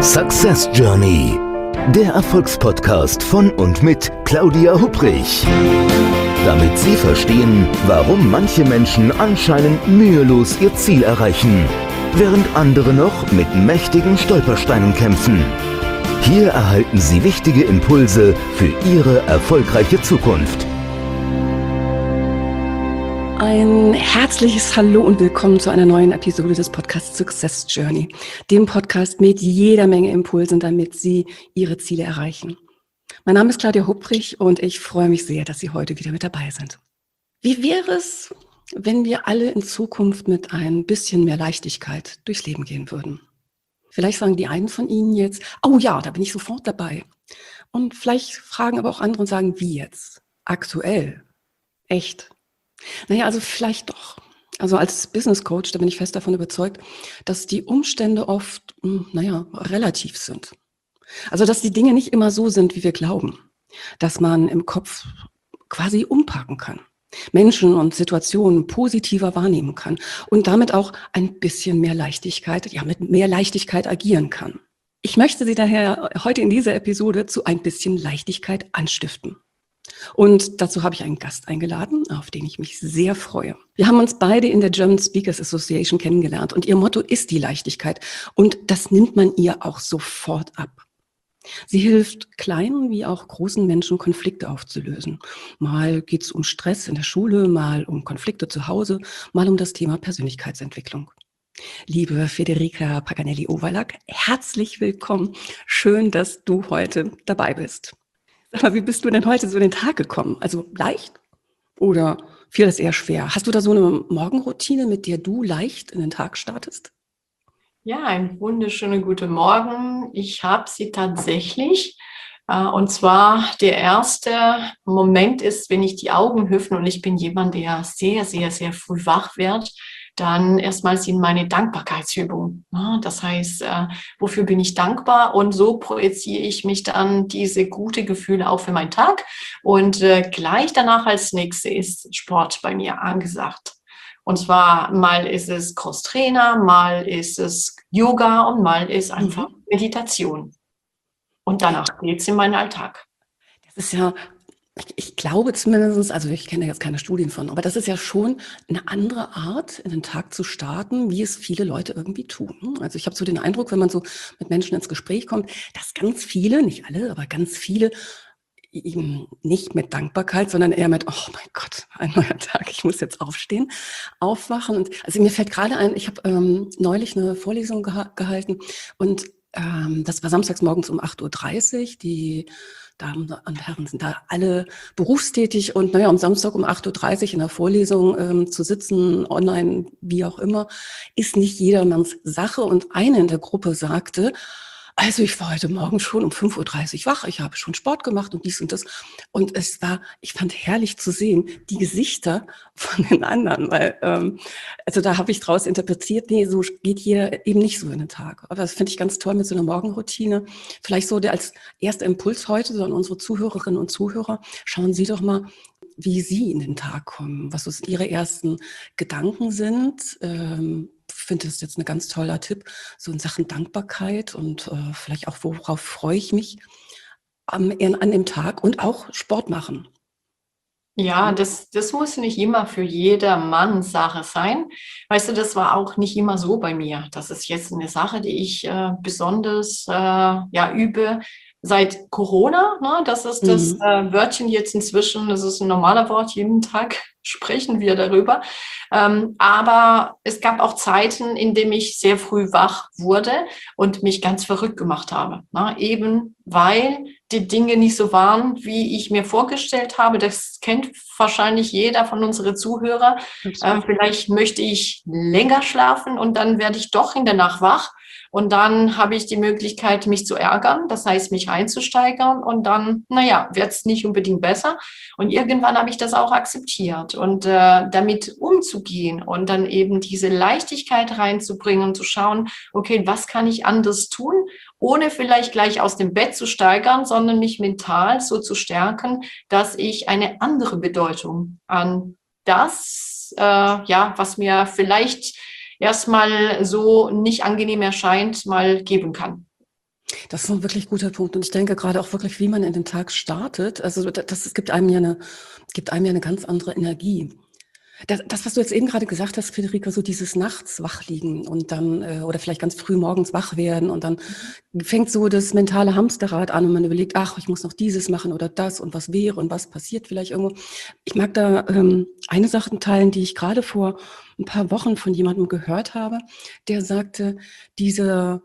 Success Journey, der Erfolgspodcast von und mit Claudia Hupprich. Damit Sie verstehen, warum manche Menschen anscheinend mühelos ihr Ziel erreichen, während andere noch mit mächtigen Stolpersteinen kämpfen. Hier erhalten Sie wichtige Impulse für Ihre erfolgreiche Zukunft. Ein herzliches Hallo und willkommen zu einer neuen Episode des Podcasts Success Journey, dem Podcast mit jeder Menge Impulsen, damit Sie Ihre Ziele erreichen. Mein Name ist Claudia Hupprich und ich freue mich sehr, dass Sie heute wieder mit dabei sind. Wie wäre es, wenn wir alle in Zukunft mit ein bisschen mehr Leichtigkeit durchs Leben gehen würden? Vielleicht sagen die einen von Ihnen jetzt, oh ja, da bin ich sofort dabei. Und vielleicht fragen aber auch andere und sagen, wie jetzt? Aktuell? Echt? Naja, also vielleicht doch. Also als Business Coach, da bin ich fest davon überzeugt, dass die Umstände oft, relativ sind. Also dass die Dinge nicht immer so sind, wie wir glauben. Dass man im Kopf quasi umparken kann. Menschen und Situationen positiver wahrnehmen kann und damit auch ein bisschen mehr Leichtigkeit, mit mehr Leichtigkeit agieren kann. Ich möchte Sie daher heute in dieser Episode zu ein bisschen Leichtigkeit anstiften. Und dazu habe ich einen Gast eingeladen, auf den ich mich sehr freue. Wir haben uns beide in der German Speakers Association kennengelernt und ihr Motto ist die Leichtigkeit. Und das nimmt man ihr auch sofort ab. Sie hilft kleinen wie auch großen Menschen, Konflikte aufzulösen. Mal geht es um Stress in der Schule, mal um Konflikte zu Hause, mal um das Thema Persönlichkeitsentwicklung. Liebe Federica Paganelli-Owalak, herzlich willkommen. Schön, dass du heute dabei bist. Sag mal, wie bist du denn heute so in den Tag gekommen? Also leicht oder fiel das eher schwer? Hast du da so eine Morgenroutine, mit der du leicht in den Tag startest? Ja, einen wunderschönen guten Morgen. Ich habe sie tatsächlich. Und zwar der erste Moment ist, wenn ich die Augen öffne und ich bin jemand, der sehr, sehr, sehr früh wach wird, dann erstmals in meine Dankbarkeitsübung. Das heißt, wofür bin ich dankbar? Und so projiziere ich mich dann diese gute Gefühle auch für meinen Tag. Und gleich danach als nächstes ist Sport bei mir angesagt. Und zwar mal ist es Crosstrainer, mal ist es Yoga und mal ist einfach Meditation. Und danach geht es in meinen Alltag. Das ist ja, ich glaube zumindest, also ich kenne jetzt keine Studien von, aber das ist ja schon eine andere Art, in den Tag zu starten, wie es viele Leute irgendwie tun. Also ich habe so den Eindruck, wenn man so mit Menschen ins Gespräch kommt, dass ganz viele, nicht alle, aber ganz viele eben nicht mit Dankbarkeit, sondern eher mit, oh mein Gott, ein neuer Tag, ich muss jetzt aufstehen, aufwachen. Und also mir fällt gerade ein, ich habe neulich eine Vorlesung gehalten und das war samstags morgens um 8:30 Uhr. Die Damen und Herren sind da alle berufstätig und am Samstag um 8:30 Uhr in der Vorlesung zu sitzen, online, wie auch immer, ist nicht jedermanns Sache. Und eine in der Gruppe sagte, also ich war heute Morgen schon um 5:30 Uhr wach, ich habe schon Sport gemacht und dies und das. Und ich fand herrlich zu sehen, die Gesichter von den anderen, weil, also da habe ich draus interpretiert, nee, so geht jeder eben nicht so in den Tag. Aber das finde ich ganz toll mit so einer Morgenroutine. Vielleicht so als erster Impuls heute, so an unsere Zuhörerinnen und Zuhörer, schauen Sie doch mal, wie Sie in den Tag kommen, was so Ihre ersten Gedanken sind. Ich finde, das ist jetzt ein ganz toller Tipp, so in Sachen Dankbarkeit und vielleicht auch, worauf freue ich mich an dem Tag und auch Sport machen. Ja, das muss nicht immer für jedermann Sache sein. Weißt du, das war auch nicht immer so bei mir. Das ist jetzt eine Sache, die ich besonders übe seit Corona. Ne? Das ist das Wörtchen jetzt inzwischen, das ist ein normaler Wort, jeden Tag sprechen wir darüber. Aber es gab auch Zeiten, in denen ich sehr früh wach wurde und mich ganz verrückt gemacht habe. Ne? Eben weil die Dinge nicht so waren, wie ich mir vorgestellt habe. Das kennt wahrscheinlich jeder von unseren Zuhörern. Vielleicht möchte ich länger schlafen und dann werde ich doch in der Nacht wach. Und dann habe ich die Möglichkeit, mich zu ärgern, das heißt, mich reinzusteigern. Und dann, wird es nicht unbedingt besser. Und irgendwann habe ich das auch akzeptiert. Und damit umzugehen und dann eben diese Leichtigkeit reinzubringen und zu schauen, okay, was kann ich anders tun, ohne vielleicht gleich aus dem Bett zu steigern, sondern mich mental so zu stärken, dass ich eine andere Bedeutung an das, was mir vielleicht erstmal so nicht angenehm erscheint, mal geben kann. Das ist ein wirklich guter Punkt. Und ich denke gerade auch wirklich, wie man in den Tag startet. Also es gibt einem ja eine ganz andere Energie. Das, was du jetzt eben gerade gesagt hast, Friederike, so dieses nachts wach liegen und dann, oder vielleicht ganz früh morgens wach werden und dann fängt so das mentale Hamsterrad an und man überlegt, ach, ich muss noch dieses machen oder das und was wäre und was passiert vielleicht irgendwo. Ich mag da eine Sache teilen, die ich gerade vor ein paar Wochen von jemandem gehört habe, der sagte, diese,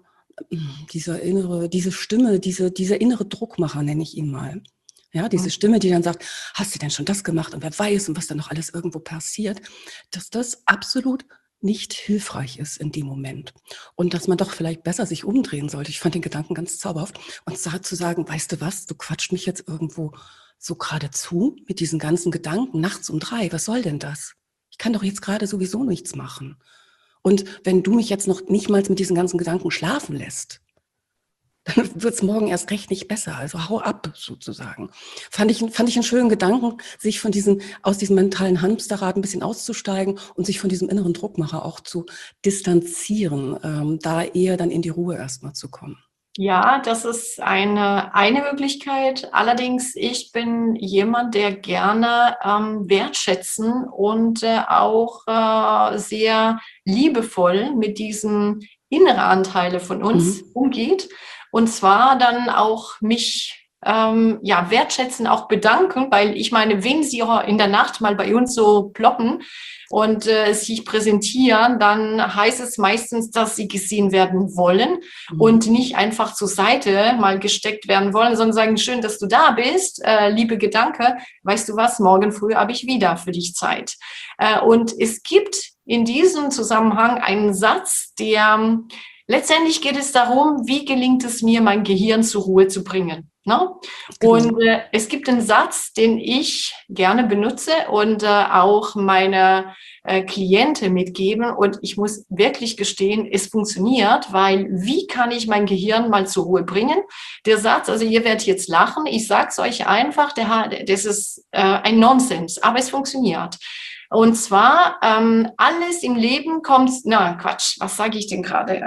diese Stimme, dieser innere Druckmacher, nenne ich ihn mal. Ja, diese Stimme, die dann sagt, hast du denn schon das gemacht und wer weiß und was da noch alles irgendwo passiert, dass das absolut nicht hilfreich ist in dem Moment und dass man doch vielleicht besser sich umdrehen sollte. Ich fand den Gedanken ganz zauberhaft und zu sagen, weißt du was, du quatscht mich jetzt irgendwo so gerade zu mit diesen ganzen Gedanken nachts um 3. Was soll denn das? Ich kann doch jetzt gerade sowieso nichts machen. Und wenn du mich jetzt noch nicht mal mit diesen ganzen Gedanken schlafen lässt, dann wird es morgen erst recht nicht besser. Also hau ab, sozusagen. Fand ich einen schönen Gedanken, sich aus diesem mentalen Hamsterrad ein bisschen auszusteigen und sich von diesem inneren Druckmacher auch zu distanzieren, da eher dann in die Ruhe erstmal zu kommen. Ja, das ist eine Möglichkeit. Allerdings, ich bin jemand, der gerne wertschätzen und auch sehr liebevoll mit diesen inneren Anteilen von uns umgeht. Und zwar dann auch mich wertschätzen, auch bedanken, weil ich meine, wenn sie in der Nacht mal bei uns so ploppen und sich präsentieren, dann heißt es meistens, dass sie gesehen werden wollen und nicht einfach zur Seite mal gesteckt werden wollen, sondern sagen, schön, dass du da bist, liebe Gedanke, weißt du was, morgen früh habe ich wieder für dich Zeit. Und es gibt in diesem Zusammenhang einen Satz, der letztendlich geht es darum, wie gelingt es mir, mein Gehirn zur Ruhe zu bringen. Ne? Genau. Und es gibt einen Satz, den ich gerne benutze und auch meine Klienten mitgeben. Und ich muss wirklich gestehen, es funktioniert, weil wie kann ich mein Gehirn mal zur Ruhe bringen? Der Satz, also ihr werdet jetzt lachen, ich sage es euch einfach, das ist ein Nonsens, aber es funktioniert. Und zwar, alles im Leben kommt, was sage ich denn gerade?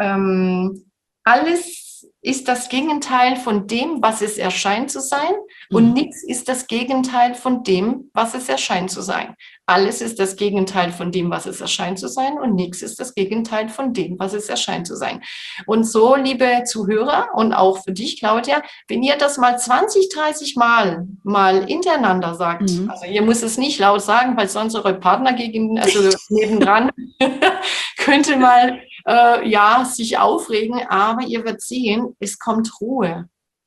Alles ist das Gegenteil von dem, was es erscheint zu sein, und nichts ist das Gegenteil von dem, was es erscheint zu sein. Alles ist das Gegenteil von dem, was es erscheint zu sein, und nichts ist das Gegenteil von dem, was es erscheint zu sein. Und so, liebe Zuhörer und auch für dich, Claudia, wenn ihr das mal 20, 30 Mal hintereinander sagt, also ihr müsst es nicht laut sagen, weil sonst eure Partner nebendran könnte mal sich aufregen, aber ihr werdet sehen, es kommt Ruhe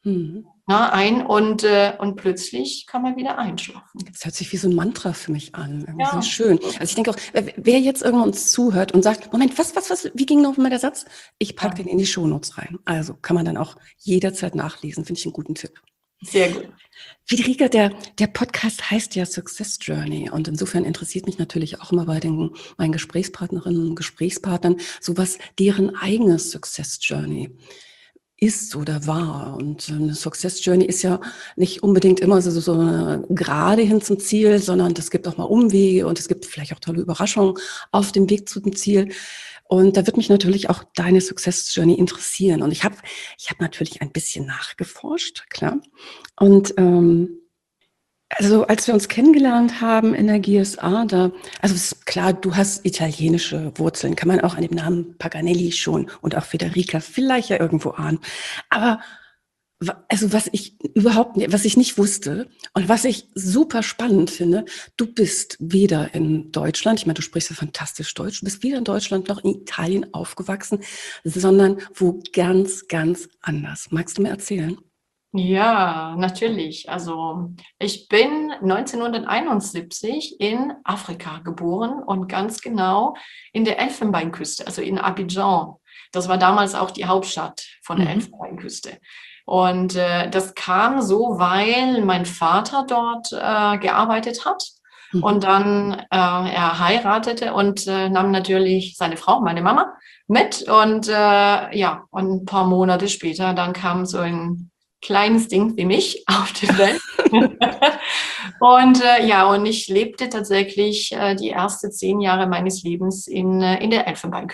ein und plötzlich kann man wieder einschlafen. Das hört sich wie so ein Mantra für mich an. Ja. Sehr schön. Also ich denke auch, wer jetzt irgendwann uns zuhört und sagt, Moment, wie ging noch mal der Satz? Ich packe den in die Shownotes rein. Also kann man dann auch jederzeit nachlesen. Finde ich einen guten Tipp. Sehr gut. Friederike, der Podcast heißt ja Success Journey und insofern interessiert mich natürlich auch immer bei meinen Gesprächspartnerinnen und Gesprächspartnern, so was deren eigenes Success Journey ist oder war. Und eine Success Journey ist ja nicht unbedingt immer so eine gerade hin zum Ziel, sondern es gibt auch mal Umwege und es gibt vielleicht auch tolle Überraschungen auf dem Weg zu dem Ziel. Und da wird mich natürlich auch deine Success Journey interessieren. Und ich hab natürlich ein bisschen nachgeforscht, klar. Und also als wir uns kennengelernt haben in der GSA, also es ist klar, du hast italienische Wurzeln, kann man auch an dem Namen Paganelli schon und auch Federica vielleicht ja irgendwo ahnen. Aber also was ich nicht wusste und was ich super spannend finde, du bist weder in Deutschland, ich meine, du sprichst ja fantastisch Deutsch, du bist weder in Deutschland noch in Italien aufgewachsen, sondern wo ganz, ganz anders. Magst du mir erzählen? Ja, natürlich. Also ich bin 1971 in Afrika geboren und ganz genau in der Elfenbeinküste, also in Abidjan. Das war damals auch die Hauptstadt von der Elfenbeinküste. Und das kam so, weil mein Vater dort gearbeitet hat. Und dann er heiratete und nahm natürlich seine Frau, meine Mama, mit. Und und ein paar Monate später, dann kam so ein kleines Ding wie mich auf die Welt. Und ich lebte tatsächlich die ersten 10 Jahre meines Lebens in der Elfenbeinküste.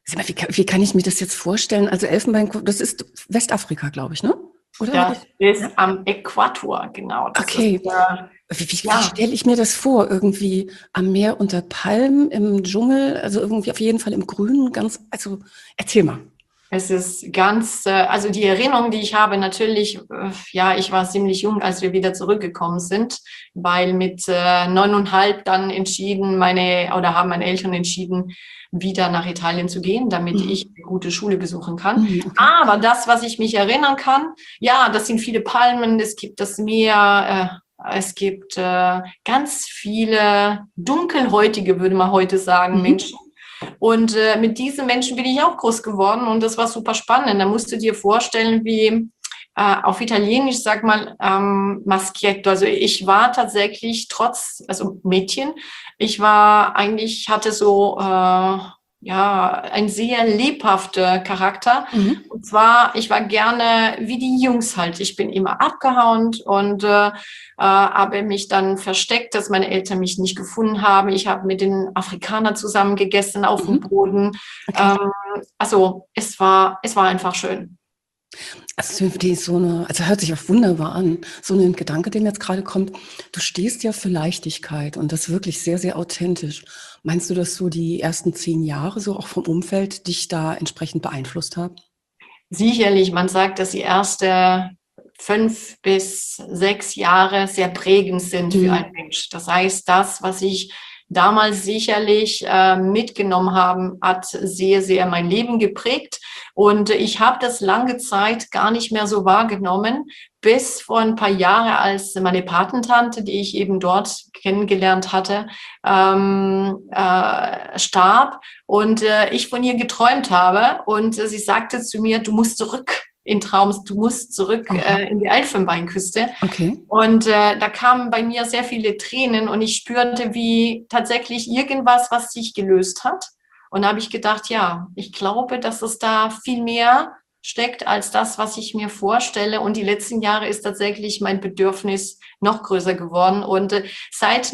Sag mal, wie kann ich mir das jetzt vorstellen? Also Elfenbeinküste, das ist Westafrika, glaube ich, ne? Oder? Das ist Ja? am Äquator, genau. Das ist, Okay. Wie ja. stelle ich mir das vor? Irgendwie am Meer unter Palmen, im Dschungel, also irgendwie auf jeden Fall im Grünen, also erzähl mal. Es ist ganz, also die Erinnerung, die ich habe, natürlich, ja, ich war ziemlich jung, als wir wieder zurückgekommen sind, weil mit 9,5 dann haben meine Eltern entschieden, wieder nach Italien zu gehen, damit ich eine gute Schule besuchen kann. Okay. Aber das, was ich mich erinnern kann, ja, das sind viele Palmen, es gibt das Meer, es gibt ganz viele dunkelhäutige, würde man heute sagen, Menschen. Und mit diesen Menschen bin ich auch groß geworden und das war super spannend. Da musst du dir vorstellen, wie auf Italienisch sagt man maschietto. Also ich war tatsächlich also Mädchen, hatte so ein sehr lebhafter Charakter. Und zwar, ich war gerne wie die Jungs halt. Ich bin immer abgehauen und habe mich dann versteckt, dass meine Eltern mich nicht gefunden haben. Ich habe mit den Afrikanern zusammen gegessen auf dem Boden. Okay. Also es war einfach schön. Also also hört sich auch wunderbar an. So ein Gedanke, der mir jetzt gerade kommt, du stehst ja für Leichtigkeit und das wirklich sehr, sehr authentisch. Meinst du, dass so die ersten 10 Jahre so auch vom Umfeld dich da entsprechend beeinflusst haben? Sicherlich, man sagt, dass die ersten 5 bis 6 Jahre sehr prägend sind für einen Mensch. Das heißt, das, was ich damals sicherlich mitgenommen habe, hat sehr, sehr mein Leben geprägt. Und ich habe das lange Zeit gar nicht mehr so wahrgenommen, bis vor ein paar Jahren, als meine Patentante, die ich eben dort kennengelernt hatte, starb und ich von ihr geträumt habe. Und sie sagte zu mir, du musst zurück in Traum, du musst zurück in die Elfenbeinküste. Okay. Und da kamen bei mir sehr viele Tränen und ich spürte, wie tatsächlich irgendwas, was sich gelöst hat. Und da habe ich gedacht, ja, ich glaube, dass es da viel mehr steckt als das, was ich mir vorstelle. Und die letzten Jahre ist tatsächlich mein Bedürfnis noch größer geworden. Und seit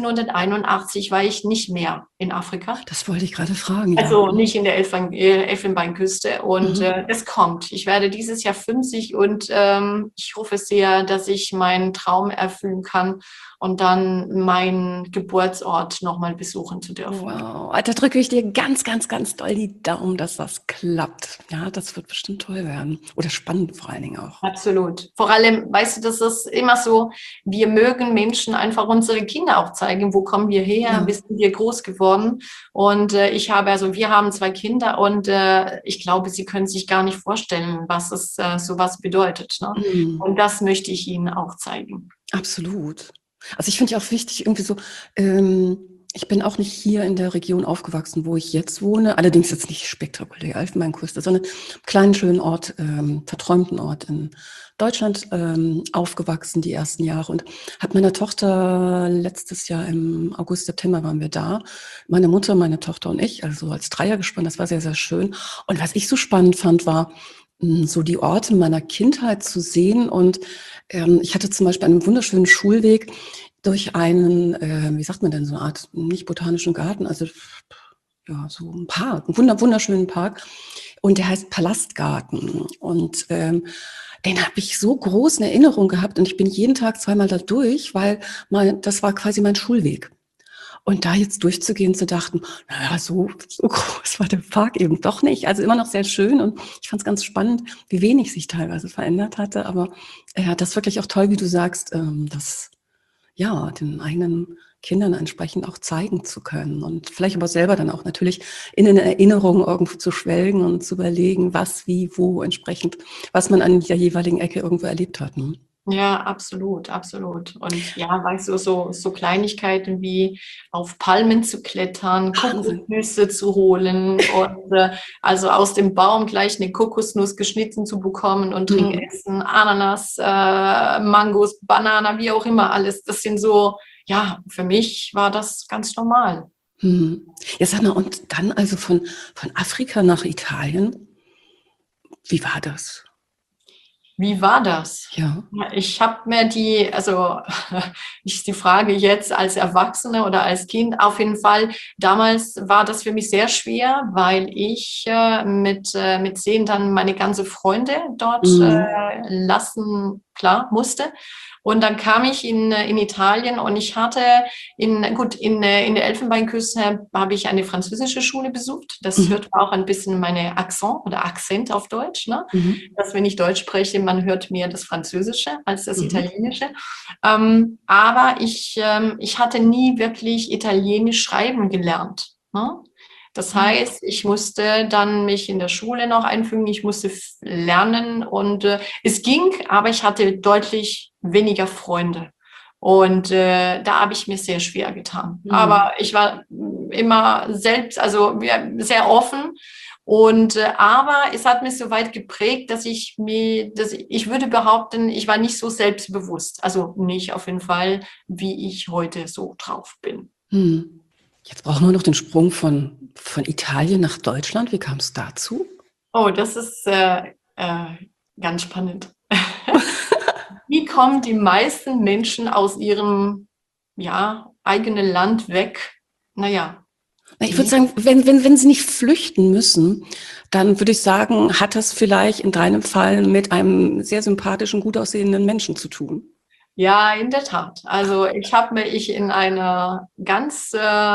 1981 war ich nicht mehr in Afrika. Das wollte ich gerade fragen. Also nicht in der Elfenbeinküste. Und es kommt. Ich werde dieses Jahr 50 und ich hoffe sehr, dass ich meinen Traum erfüllen kann und dann meinen Geburtsort nochmal besuchen zu dürfen. Wow, da drücke ich dir ganz, ganz, ganz doll die Daumen, dass das klappt. Ja, das wird bestimmt toll werden. Oder spannend vor allen Dingen auch. Absolut. Vor allem, weißt du, das ist immer so, wir mögen Menschen einfach unsere Kinder auch zeigen, wo kommen wir her, wie sind wir groß geworden. Und wir haben 2 Kinder und ich glaube, sie können sich gar nicht vorstellen, was es sowas bedeutet. Ne? Und das möchte ich ihnen auch zeigen. Absolut. Also ich finde ja auch wichtig, irgendwie so, ich bin auch nicht hier in der Region aufgewachsen, wo ich jetzt wohne, allerdings jetzt nicht spektakulär Elfenbeinküste, sondern einen kleinen, schönen Ort, verträumten Ort in Deutschland aufgewachsen die ersten Jahre und habe meiner Tochter letztes Jahr im August, September waren wir da, meine Mutter, meine Tochter und ich, also als Dreiergespann, das war sehr, sehr schön. Und was ich so spannend fand, war, so die Orte meiner Kindheit zu sehen. Und ich hatte zum Beispiel einen wunderschönen Schulweg durch einen, wie sagt man denn, so eine Art, nicht botanischen Garten, also ja, so ein Park, einen wunderschönen Park. Und der heißt Palastgarten. Und den habe ich so groß in Erinnerung gehabt. Und ich bin jeden Tag 2-mal da durch, weil das war quasi mein Schulweg. Und da jetzt durchzugehen, zu dachten, naja, so groß war der Park eben doch nicht. Also immer noch sehr schön und ich fand es ganz spannend, wie wenig sich teilweise verändert hatte. Aber das ist wirklich auch toll, wie du sagst, das ja den eigenen Kindern entsprechend auch zeigen zu können und vielleicht aber selber dann auch natürlich in eine Erinnerung irgendwo zu schwelgen und zu überlegen, was, wie, wo entsprechend, was man an der jeweiligen Ecke irgendwo erlebt hat. Ne? Ja, absolut, absolut. Und ja, weißt du, so Kleinigkeiten wie auf Palmen zu klettern, Kokosnüsse zu holen und also aus dem Baum gleich eine Kokosnuss geschnitten zu bekommen und drin essen, Ananas, Mangos, Banana, wie auch immer alles. Das sind so, ja, für mich war das ganz normal. Ja, sag mal, und dann also von Afrika nach Italien, wie war das? Wie war das? Ja. Ja, ich habe mir die Frage jetzt als Erwachsene oder als Kind auf jeden Fall, damals war das für mich sehr schwer, weil ich mit 10 dann meine ganze Freunde dort Mhm. lassen, klar, musste. Und dann kam ich in Italien und ich hatte in der Elfenbeinküste habe ich eine französische Schule besucht. Das Mhm. hört man auch ein bisschen meine Akzent oder Akzent auf Deutsch, ne? Mhm. Dass wenn ich Deutsch spreche, man hört mehr das Französische als das Mhm. Italienische. Aber ich hatte nie wirklich Italienisch schreiben gelernt. Ne? Das Mhm. heißt, ich musste dann mich in der Schule noch einfügen, ich musste lernen und es ging, aber ich hatte deutlich weniger Freunde. Und da habe ich mir sehr schwer getan. Mhm. Aber ich war immer selbst, also ja, sehr offen. Und aber es hat mich so weit geprägt, dass ich würde behaupten, ich war nicht so selbstbewusst. Also nicht auf jeden Fall, wie ich heute so drauf bin. Mhm. Jetzt brauchen wir noch den Sprung von Italien nach Deutschland. Wie kam es dazu? Oh, das ist ganz spannend. Wie kommen die meisten Menschen aus ihrem eigenen Land weg? Naja, Na, ich würde wie? sagen, wenn sie nicht flüchten müssen, dann würde ich sagen, hat das vielleicht in deinem Fall mit einem sehr sympathischen, gut aussehenden Menschen zu tun. Ja, in der Tat. Also ich in eine ganz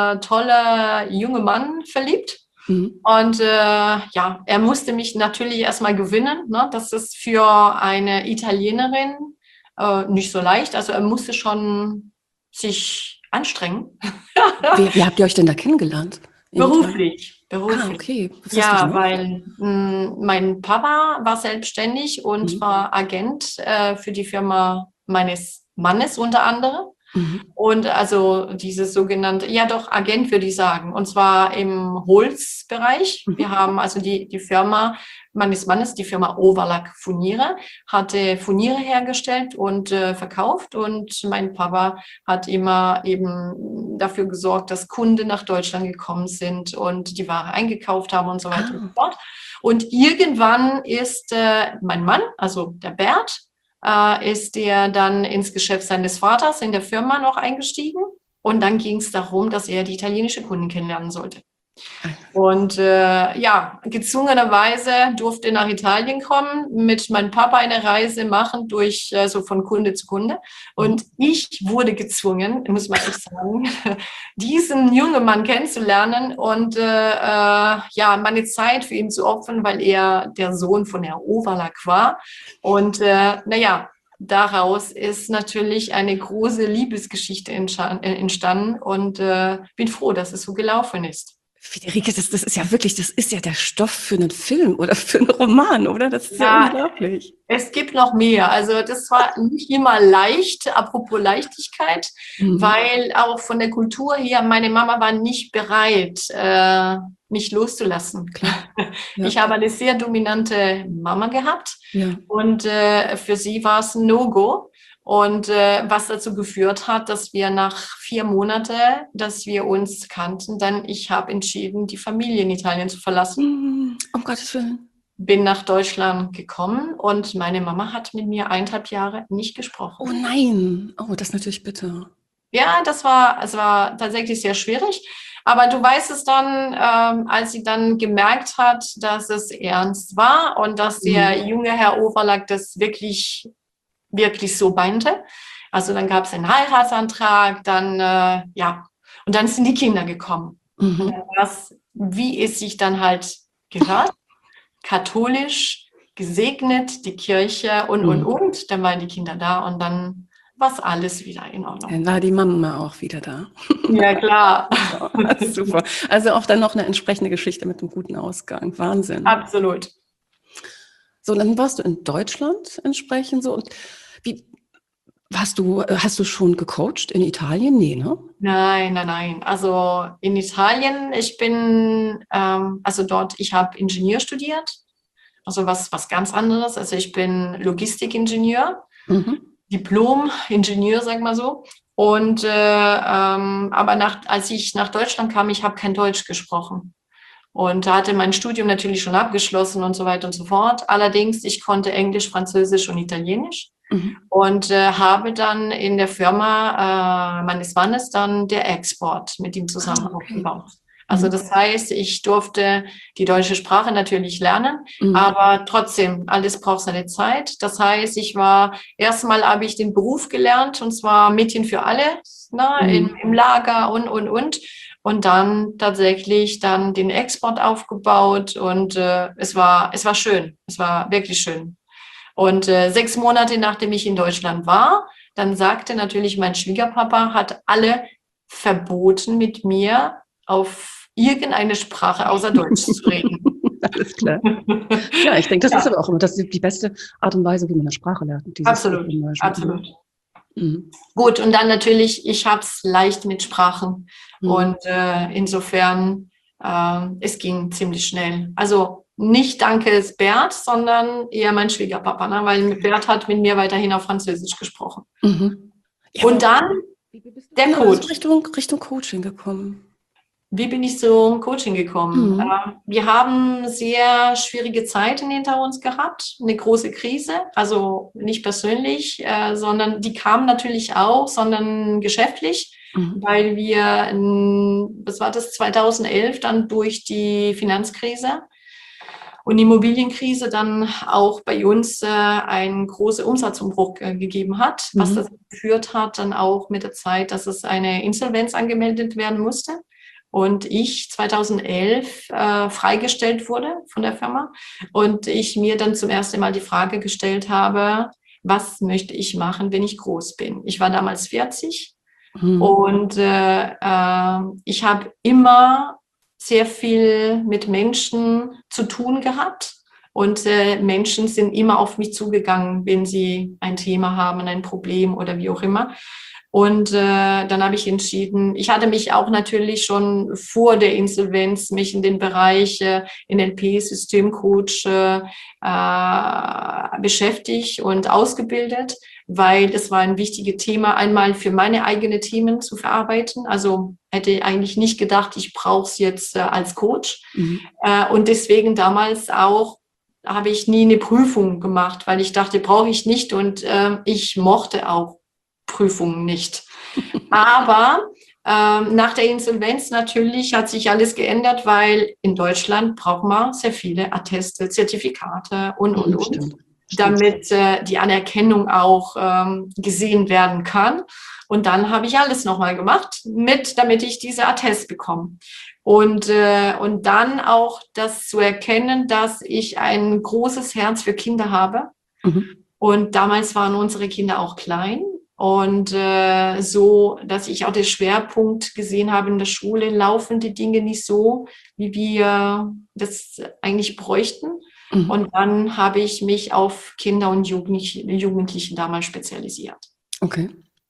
tolle junge Mann verliebt. Mhm. Und ja, er musste mich natürlich erstmal gewinnen. Ne? Das ist für eine Italienerin nicht so leicht. Also er musste schon sich anstrengen. Wie habt ihr euch denn da kennengelernt in Italien? Beruflich, Ah, beruflich. okay. Was hast du Ja, gemacht? weil mein Papa war selbstständig und Mhm. war Agent für die Firma meines Mannes unter anderem. Mhm. Und also dieses sogenannte, ja doch, Agent würde ich sagen, und zwar im Holzbereich. Wir Mhm. haben also die Firma meines Mannes, die Firma Overlack Furniere, hatte Furniere hergestellt und verkauft. Und mein Papa hat immer eben dafür gesorgt, dass Kunden nach Deutschland gekommen sind und die Ware eingekauft haben und so weiter und so Ah. fort. Und irgendwann ist mein Mann, also der Bert, ist er dann ins Geschäft seines Vaters in der Firma noch eingestiegen. Und dann ging es darum, dass er die italienische Kunden kennenlernen sollte. Und ja, gezwungenerweise durfte er nach Italien kommen, mit meinem Papa eine Reise machen, durch so von Kunde zu Kunde. Und Mhm. ich wurde gezwungen, muss man echt sagen, diesen jungen Mann kennenzulernen und ja, meine Zeit für ihn zu opfern, weil er der Sohn von Herrn Overlack war. Und naja, daraus ist natürlich eine große Liebesgeschichte entstanden und bin froh, dass es so gelaufen ist. Friederike, das ist ja wirklich, das ist ja der Stoff für einen Film oder für einen Roman, oder? Das ist ja Ja, unglaublich. es gibt noch mehr. Also das war nicht immer leicht, apropos Leichtigkeit, Mhm. weil auch von der Kultur her, meine Mama war nicht bereit, mich loszulassen. Klar. Ja. Ich habe eine sehr dominante Mama gehabt Ja. und für sie war es ein No-Go. Und was dazu geführt hat, dass wir nach 4 Monaten, dass wir uns kannten, dann ich habe entschieden, die Familie in Italien zu verlassen, Um Gottes Willen. bin nach Deutschland gekommen und meine Mama hat mit mir 1,5 Jahre nicht Oh gesprochen. nein. Oh, das ist natürlich bitter. Ja, es war tatsächlich sehr schwierig. Aber du weißt es dann, als sie dann gemerkt hat, dass es ernst war und dass Mhm. der junge Herr Overlack das wirklich, wirklich so meinte. Also dann gab es einen Heiratsantrag, dann, ja, und dann sind die Kinder gekommen. Und dann Mhm. war es, wie es sich dann halt gehört, katholisch, gesegnet, die Kirche und, Mhm. und. Dann waren die Kinder da und dann war es alles wieder in Ordnung. Dann war die Mama auch wieder da. Ja, klar. Ja, super. Also auch dann noch eine entsprechende Geschichte mit einem guten Ausgang. Wahnsinn. Absolut. So, dann warst du in Deutschland entsprechend so. Und wie hast du schon gecoacht in Italien? Nee, ne? Nein, nein, nein. Also in Italien, also dort, ich habe Ingenieur studiert, also was ganz anderes. Also ich bin Logistikingenieur, Mhm. Diplom-Ingenieur, sag mal so. Und aber als ich nach Deutschland kam, ich habe kein Deutsch gesprochen. und hatte mein Studium natürlich schon abgeschlossen und so weiter und so fort. Allerdings, ich konnte Englisch, Französisch und Italienisch. Und habe dann in der Firma meines Mannes dann der Export mit ihm zusammen aufgebaut. Also das heißt, ich durfte die deutsche Sprache natürlich lernen, aber trotzdem, alles braucht seine Zeit. Das heißt, erstmal habe ich den Beruf gelernt, und zwar Mädchen für alle, im Lager und. Und dann tatsächlich dann den Export aufgebaut, und es war schön. Es war wirklich schön. Und 6 Monate, nachdem ich in Deutschland war, dann sagte natürlich mein Schwiegerpapa, hat alle verboten, mit mir auf irgendeine Sprache außer Deutsch zu reden. Alles klar. Ja, ich denke, das ist aber auch immer die beste Art und Weise, wie man eine Sprache lernt. Absolut, absolut. Gut, und dann natürlich, ich habe es leicht mit Sprachen. Und insofern, es ging ziemlich schnell. Also nicht danke Bert, sondern eher mein Schwiegerpapa, ne? Weil Bert hat mit mir weiterhin auf Französisch gesprochen. Ja, und dann der Coach. Richtung Coaching gekommen. Wie bin ich zum Coaching gekommen? Wir haben sehr schwierige Zeiten hinter uns gehabt, eine große Krise, also nicht persönlich, sondern die kam natürlich auch, sondern geschäftlich, weil wir, was war das, 2011 dann durch die Finanzkrise und Immobilienkrise dann auch bei uns einen großen Umsatzumbruch gegeben hat, was dazu geführt hat dann auch mit der Zeit, dass es eine Insolvenz angemeldet werden musste. Und ich 2011 freigestellt wurde von der Firma und ich mir dann zum ersten Mal die Frage gestellt habe, was möchte ich machen, wenn ich groß bin? Ich war damals 40 und ich habe immer sehr viel mit Menschen zu tun gehabt. Und Menschen sind immer auf mich zugegangen, wenn sie ein Thema haben, ein Problem oder wie auch immer. Und dann habe ich entschieden, ich hatte mich auch natürlich schon vor der Insolvenz mich in den Bereich NLP, Systemcoach beschäftigt und ausgebildet, weil es war ein wichtiges Thema, einmal für meine eigenen Themen zu verarbeiten. Also hätte eigentlich nicht gedacht, ich brauche es jetzt als Coach. Und deswegen damals auch habe ich nie eine Prüfung gemacht, weil ich dachte, brauche ich nicht, und ich mochte auch Prüfungen nicht. Aber nach der Insolvenz natürlich hat sich alles geändert, weil in Deutschland braucht man sehr viele Atteste, Zertifikate und. Damit die Anerkennung auch gesehen werden kann. Und dann habe ich alles nochmal gemacht, damit ich diese Attest bekomme. Und dann auch das zu erkennen, dass ich ein großes Herz für Kinder habe. Und damals waren unsere Kinder auch klein. Und so, dass ich auch den Schwerpunkt gesehen habe in der Schule, laufen die Dinge nicht so, wie wir das eigentlich bräuchten. Und dann habe ich mich auf Kinder und Jugendlichen damals spezialisiert. Okay.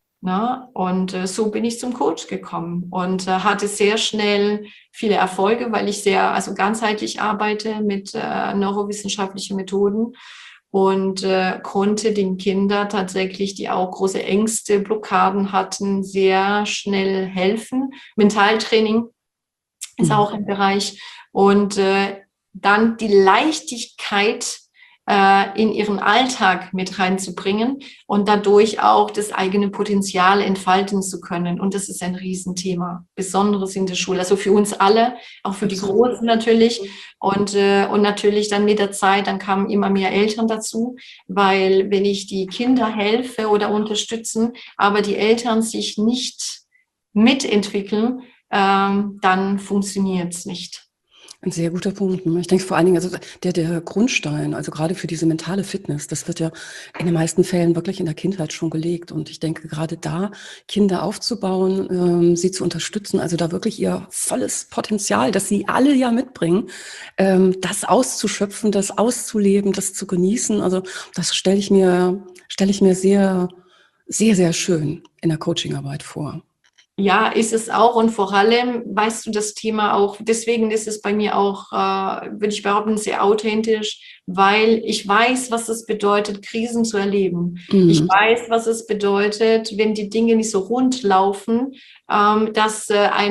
Und so bin ich zum Coach gekommen und hatte sehr schnell viele Erfolge, weil ich sehr ganzheitlich arbeite mit neurowissenschaftlichen Methoden. Und konnte den Kindern tatsächlich, die auch große Ängste, Blockaden hatten, sehr schnell helfen. Mentaltraining ist auch im Bereich. Und dann die Leichtigkeit in ihren Alltag mit reinzubringen und dadurch auch das eigene Potenzial entfalten zu können. Und das ist ein Riesenthema, Besonderes in der Schule. Also für uns alle, auch für die Großen natürlich. Und natürlich dann mit der Zeit, dann kamen immer mehr Eltern dazu, weil wenn ich die Kinder helfe oder unterstützen, aber die Eltern sich nicht mitentwickeln, dann funktioniert es nicht. Ein sehr guter Punkt. Ich denke vor allen Dingen, also der Grundstein, also gerade für diese mentale Fitness, das wird ja in den meisten Fällen wirklich in der Kindheit schon gelegt. Und ich denke, gerade da Kinder aufzubauen, sie zu unterstützen, also da wirklich ihr volles Potenzial, das sie alle ja mitbringen, das auszuschöpfen, das auszuleben, das zu genießen. Also das stelle ich mir sehr, sehr, sehr schön in der Coachingarbeit vor. Ja, ist es auch. Und vor allem weißt du das Thema auch, deswegen ist es bei mir auch, würde ich behaupten, sehr authentisch, weil ich weiß, was es bedeutet, Krisen zu erleben. Ich Mhm. weiß, was es bedeutet, wenn die Dinge nicht so rund laufen, dass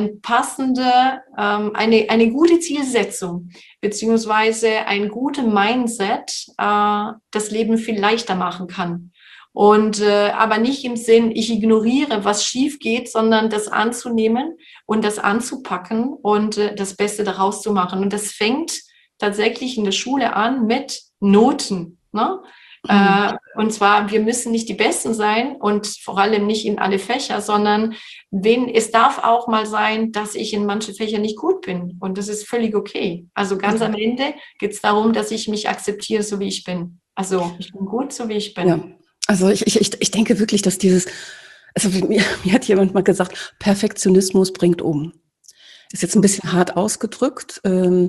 eine gute Zielsetzung beziehungsweise ein gutes Mindset das Leben viel leichter machen kann. Und aber nicht im Sinn, ich ignoriere, was schief geht, sondern das anzunehmen und das anzupacken und das Beste daraus zu machen. Und das fängt tatsächlich in der Schule an mit Noten. Ne? Mhm. Und zwar, wir müssen nicht die Besten sein und vor allem nicht in alle Fächer, sondern es darf auch mal sein, dass ich in manchen Fächern nicht gut bin. Und das ist völlig okay. Also ganz am Ende geht es darum, dass ich mich akzeptiere, so wie ich bin. Also ich bin gut, so wie ich Ja, bin. also ich denke wirklich, dass also mir hat jemand mal gesagt, Perfektionismus bringt um. Ist jetzt ein bisschen hart ausgedrückt,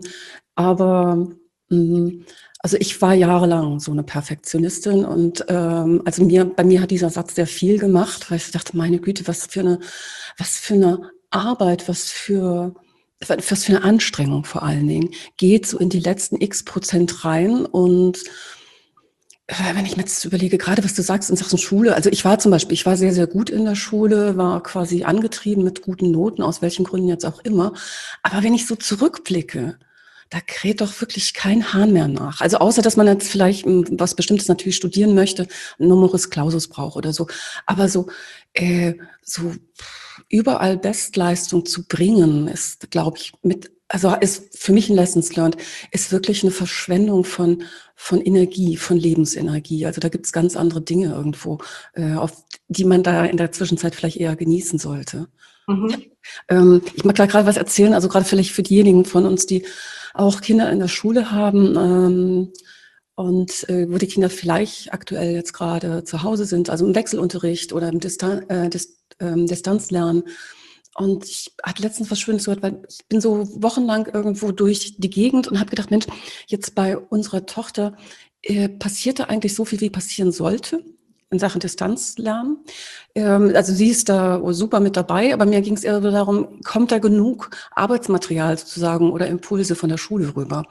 aber also ich war jahrelang so eine Perfektionistin und also bei mir hat dieser Satz sehr viel gemacht, weil ich dachte, meine Güte, was für eine Arbeit, was für eine Anstrengung vor allen Dingen, geht so in die letzten X% rein und wenn ich mir jetzt überlege, gerade was du sagst in Sachen Schule, also ich war sehr, sehr gut in der Schule, war quasi angetrieben mit guten Noten, aus welchen Gründen jetzt auch immer. Aber wenn ich so zurückblicke, da kräht doch wirklich kein Hahn mehr nach. Also außer, dass man jetzt vielleicht was Bestimmtes natürlich studieren möchte, ein Numerus Clausus braucht oder so. Aber so überall Bestleistung zu bringen, ist, glaube ich, also ist für mich ein Lessons learned, ist wirklich eine Verschwendung von Energie, von Lebensenergie. Also da gibt es ganz andere Dinge irgendwo, auf die man da in der Zwischenzeit vielleicht eher genießen sollte. Mhm. Ich mag da gerade was erzählen, also gerade vielleicht für diejenigen von uns, die auch Kinder in der Schule haben und wo die Kinder vielleicht aktuell jetzt gerade zu Hause sind, also im Wechselunterricht oder im Distanzlernen. Und ich hatte letztens was Schönes gehört, weil ich bin so wochenlang irgendwo durch die Gegend und habe gedacht, Mensch, jetzt bei unserer Tochter passierte eigentlich so viel, wie passieren sollte in Sachen Distanzlernen. Also sie ist da super mit dabei, aber mir ging es eher so darum, kommt da genug Arbeitsmaterial sozusagen oder Impulse von der Schule rüber?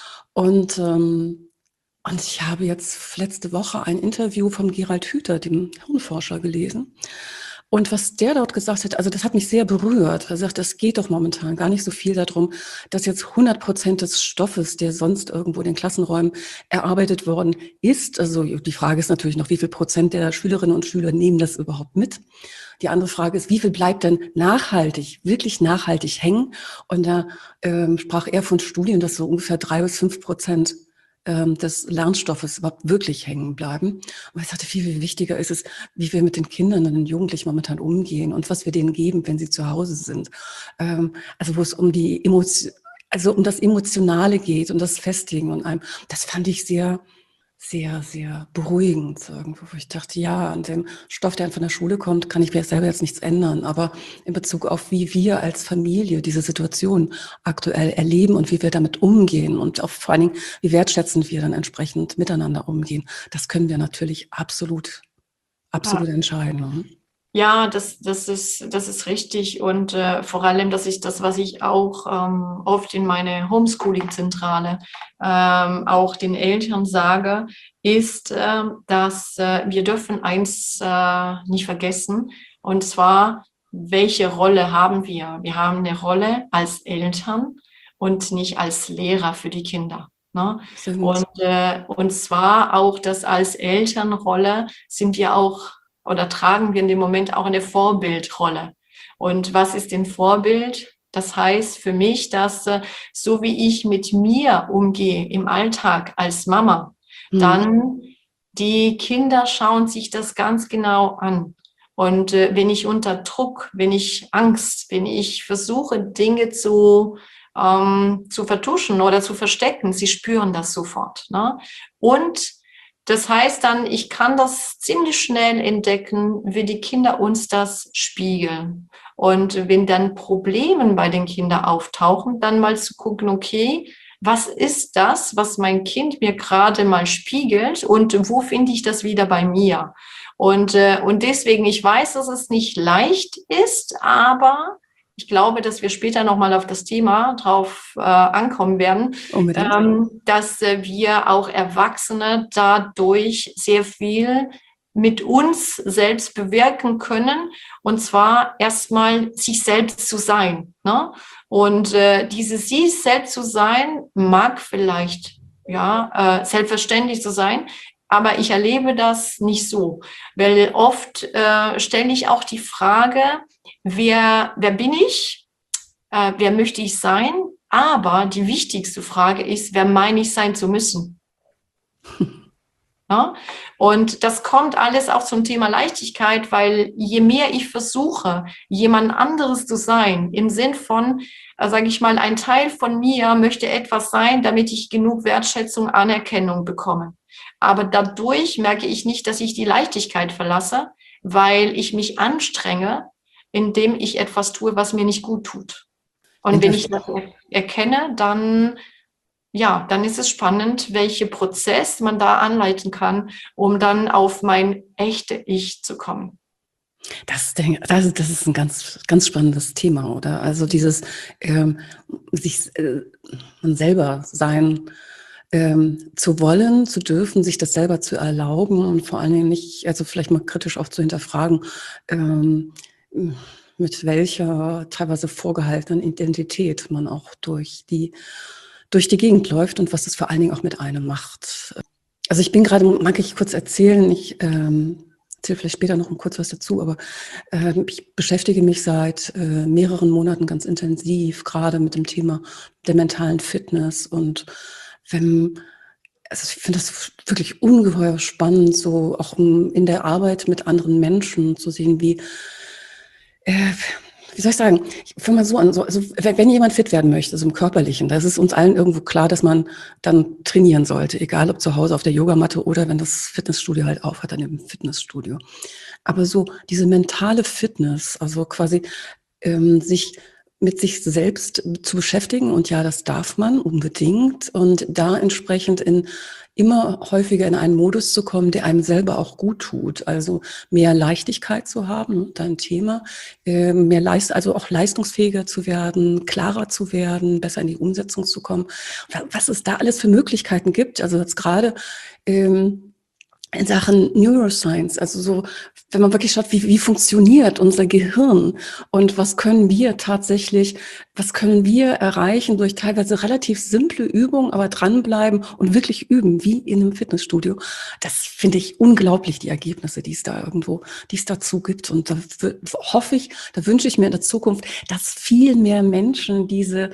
Und ich habe jetzt letzte Woche ein Interview von Gerald Hüther, dem Hirnforscher, gelesen. Und was der dort gesagt hat, also das hat mich sehr berührt. Er sagt, es geht doch momentan gar nicht so viel darum, dass jetzt 100% des Stoffes, der sonst irgendwo in den Klassenräumen erarbeitet worden ist. Also die Frage ist natürlich noch, wie viel Prozent der Schülerinnen und Schüler nehmen das überhaupt mit? Die andere Frage ist, wie viel bleibt denn nachhaltig, wirklich nachhaltig hängen? Und da sprach er von Studien, dass so ungefähr 3 bis 5% des Lernstoffes überhaupt wirklich hängen bleiben. Und ich sagte, viel wichtiger ist es, wie wir mit den Kindern und den Jugendlichen momentan umgehen und was wir denen geben, wenn sie zu Hause sind. Also wo es also um das Emotionale geht und das Festigen und einem. Das fand ich sehr, sehr, sehr beruhigend irgendwo, wo ich dachte, ja, an dem Stoff, der von der Schule kommt, kann ich mir selber jetzt nichts ändern. Aber in Bezug auf, wie wir als Familie diese Situation aktuell erleben und wie wir damit umgehen und auch vor allen Dingen, wie wertschätzend wir dann entsprechend miteinander umgehen, das können wir natürlich absolut entscheiden. Ne? Ja, das ist richtig. Und vor allem, das ist das, was ich auch oft in meine Homeschooling-Zentrale auch den Eltern sage, ist, dass wir dürfen eins nicht vergessen, und zwar, welche Rolle haben wir? Wir haben eine Rolle als Eltern und nicht als Lehrer für die Kinder. Ne? Und zwar auch das als Elternrolle sind wir auch oder tragen wir in dem Moment auch eine Vorbildrolle. Und was ist ein Vorbild? Das heißt für mich, dass so wie ich mit mir umgehe im Alltag als Mama, dann die Kinder schauen sich das ganz genau an. Und wenn ich unter Druck, wenn ich Angst, wenn ich versuche, Dinge zu vertuschen oder zu verstecken, sie spüren das sofort. Ne? Und das heißt dann, ich kann das ziemlich schnell entdecken, wie die Kinder uns das spiegeln. Und wenn dann Probleme bei den Kindern auftauchen, dann mal zu gucken, okay, was ist das, was mein Kind mir gerade mal spiegelt und wo finde ich das wieder bei mir? Und deswegen, ich weiß, dass es nicht leicht ist, aber ich glaube, dass wir später nochmal auf das Thema drauf ankommen werden, dass wir auch Erwachsene dadurch sehr viel mit uns selbst bewirken können, und zwar erstmal sich selbst zu sein. Ne? Und dieses sich selbst zu sein mag vielleicht selbstverständlich zu sein, aber ich erlebe das nicht so, weil oft stelle ich auch die Frage, wer bin ich, wer möchte ich sein, aber die wichtigste Frage ist, wer meine ich sein zu müssen? Ja? Und das kommt alles auch zum Thema Leichtigkeit, weil je mehr ich versuche, jemand anderes zu sein, im Sinn von, sage ich mal, ein Teil von mir möchte etwas sein, damit ich genug Wertschätzung, Anerkennung bekomme. Aber dadurch merke ich nicht, dass ich die Leichtigkeit verlasse, weil ich mich anstrenge, indem ich etwas tue, was mir nicht gut tut. Und wenn ich das erkenne, dann ist es spannend, welchen Prozess man da anleiten kann, um dann auf mein echtes Ich zu kommen. Das ist ein ganz, ganz spannendes Thema, oder? Also dieses sich man selber sein zu wollen, zu dürfen, sich das selber zu erlauben und vor allen Dingen nicht, also vielleicht mal kritisch auch zu hinterfragen, mit welcher teilweise vorgehaltenen Identität man auch durch die Gegend läuft und was es vor allen Dingen auch mit einem macht. Also ich bin gerade, mag ich kurz erzählen, ich erzähle vielleicht später noch kurz was dazu, aber ich beschäftige mich seit mehreren Monaten ganz intensiv gerade mit dem Thema der mentalen Fitness und also ich finde das wirklich ungeheuer spannend, so auch in der Arbeit mit anderen Menschen zu sehen, wie soll ich sagen, ich fange mal so an, also wenn jemand fit werden möchte, so im Körperlichen, da ist es uns allen irgendwo klar, dass man dann trainieren sollte, egal ob zu Hause auf der Yogamatte oder wenn das Fitnessstudio halt aufhat, dann im Fitnessstudio. Aber so diese mentale Fitness, also quasi sich mit sich selbst zu beschäftigen, und ja, das darf man unbedingt, und da entsprechend immer häufiger in einen Modus zu kommen, der einem selber auch gut tut. Also mehr Leichtigkeit zu haben, dein Thema, also auch leistungsfähiger zu werden, klarer zu werden, besser in die Umsetzung zu kommen. Was es da alles für Möglichkeiten gibt, also jetzt gerade in Sachen Neuroscience, also so, wenn man wirklich schaut, wie funktioniert unser Gehirn und was können wir erreichen durch teilweise relativ simple Übungen, aber dranbleiben und wirklich üben, wie in einem Fitnessstudio. Das finde ich unglaublich, die Ergebnisse, die es dazu gibt. Und da wünsche ich mir in der Zukunft, dass viel mehr Menschen diese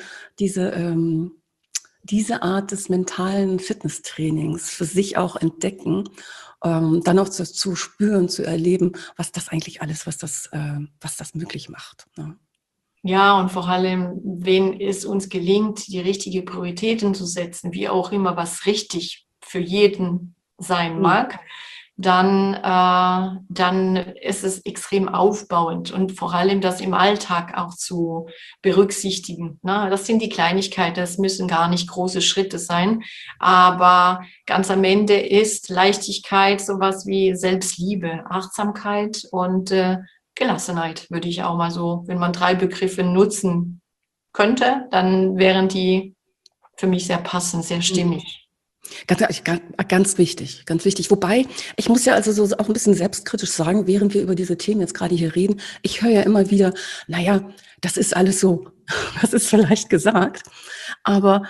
Art des mentalen Fitnesstrainings für sich auch entdecken, dann auch zu spüren, zu erleben, was das eigentlich alles, was das möglich macht. Ne? Ja, und vor allem, wenn es uns gelingt, die richtigen Prioritäten zu setzen, wie auch immer was richtig für jeden sein mag, dann ist es extrem aufbauend und vor allem das im Alltag auch zu berücksichtigen. Ne? Das sind die Kleinigkeiten, das müssen gar nicht große Schritte sein, aber ganz am Ende ist Leichtigkeit sowas wie Selbstliebe, Achtsamkeit und Gelassenheit, würde ich auch mal so, wenn man 3 Begriffe nutzen könnte, dann wären die für mich sehr passend, sehr stimmig. Ganz wichtig, ganz wichtig. Wobei, ich muss ja also so auch ein bisschen selbstkritisch sagen, während wir über diese Themen jetzt gerade hier reden, ich höre ja immer wieder, naja, das ist alles so, das ist vielleicht gesagt, aber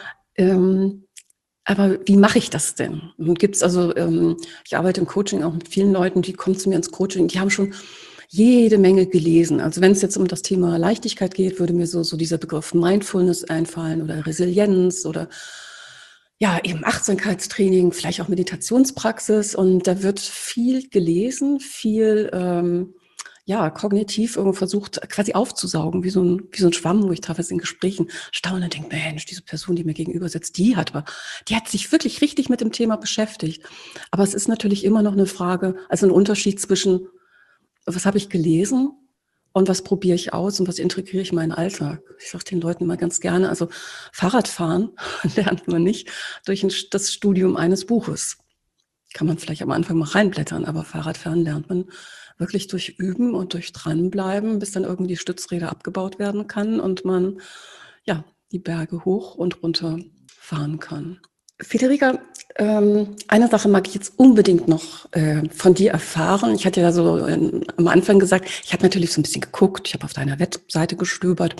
wie mache ich das denn? Und gibt's also, ich arbeite im Coaching auch mit vielen Leuten, die kommen zu mir ins Coaching, die haben schon jede Menge gelesen. Also wenn es jetzt um das Thema Leichtigkeit geht, würde mir so dieser Begriff Mindfulness einfallen oder Resilienz oder ja, eben Achtsamkeitstraining, vielleicht auch Meditationspraxis, und da wird viel gelesen, viel kognitiv irgendwo versucht quasi aufzusaugen, wie so ein Schwamm, wo ich teilweise in Gesprächen staune und denke, Mensch, diese Person, die mir gegenüber sitzt, die hat sich wirklich richtig mit dem Thema beschäftigt. Aber es ist natürlich immer noch eine Frage, also ein Unterschied zwischen, was habe ich gelesen und was probiere ich aus und was integriere ich in meinen Alltag. Ich sage den Leuten immer ganz gerne, also Fahrradfahren lernt man nicht durch das Studium eines Buches. Kann man vielleicht am Anfang mal reinblättern, aber Fahrradfahren lernt man wirklich durch Üben und durch Dranbleiben, bis dann irgendwie die Stützräder abgebaut werden kann und man ja die Berge hoch und runter fahren kann. Federica, eine Sache mag ich jetzt unbedingt noch von dir erfahren. Ich hatte ja so am Anfang gesagt, ich habe natürlich so ein bisschen geguckt, ich habe auf deiner Webseite gestöbert.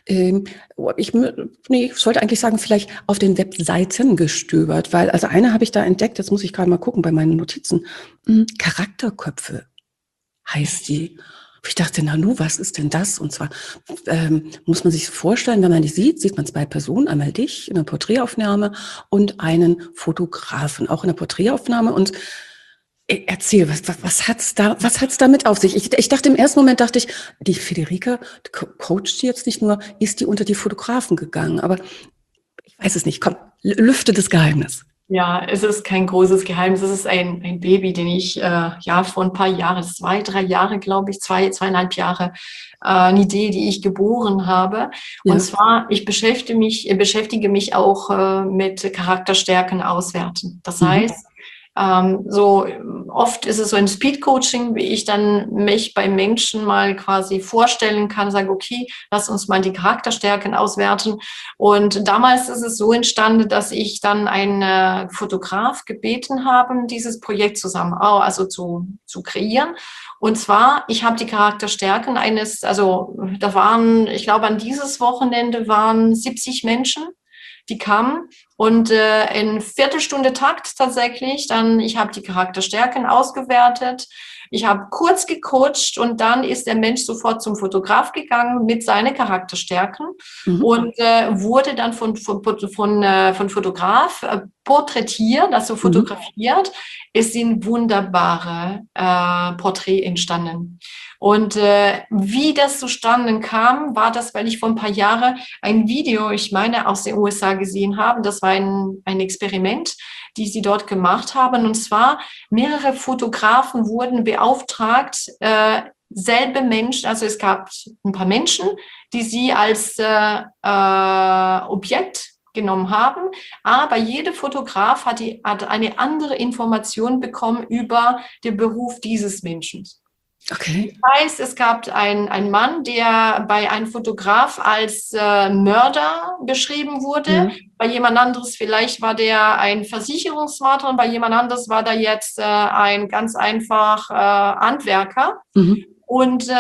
Ich sollte eigentlich sagen, vielleicht auf den Webseiten gestöbert, weil also eine habe ich da entdeckt, jetzt muss ich gerade mal gucken bei meinen Notizen. Charakterköpfe heißt die. Ich dachte, Nanu, was ist denn das? Und zwar muss man sich vorstellen, wenn man die sieht man 2 Personen, einmal dich in einer Porträtaufnahme und einen Fotografen, auch in der Porträtaufnahme. Und erzähl, was hat's damit auf sich? Ich dachte, im ersten Moment dachte ich, die Federica coacht die jetzt nicht nur, ist die unter die Fotografen gegangen? Aber ich weiß es nicht. Komm, lüfte das Geheimnis. Ja, es ist kein großes Geheimnis. Es ist ein Baby, den ich vor ein paar Jahren, 2, 3 Jahre, glaube ich, 2,5 Jahre, eine Idee, die ich geboren habe. Ja. Und zwar, ich beschäftige mich auch mit Charakterstärken auswerten. Das heißt, so oft ist es so ein Speed-Coaching, wie ich dann mich bei Menschen mal quasi vorstellen kann, sage, okay, lass uns mal die Charakterstärken auswerten. Und damals ist es so entstanden, dass ich dann einen Fotograf gebeten habe, dieses Projekt zusammen, also zu kreieren. Und zwar, ich habe die Charakterstärken da waren, ich glaube, an dieses Wochenende waren 70 Menschen, die kamen und in Viertelstunde Takt tatsächlich. Ich habe die Charakterstärken ausgewertet. Ich habe kurz gecoacht und dann ist der Mensch sofort zum Fotograf gegangen mit seinen Charakterstärken und wurde dann von Fotograf porträtiert, also fotografiert. Es sind wunderbare Porträts entstanden. Und wie das zustande kam, war das, weil ich vor ein paar Jahren ein Video, ich meine, aus den USA gesehen habe. Das war ein Experiment, die sie dort gemacht haben. Und zwar mehrere Fotografen wurden beauftragt, selbe Menschen, also es gab ein paar Menschen, die sie als Objekt genommen haben, aber jeder Fotograf hat eine andere Information bekommen über den Beruf dieses Menschen. Okay. Das heißt, es gab einen Mann, der bei einem Fotograf als Mörder beschrieben wurde. Ja. Bei jemand anderes vielleicht war der ein Versicherungsmakler und bei jemand anderes war der jetzt ein ganz einfach Handwerker. Und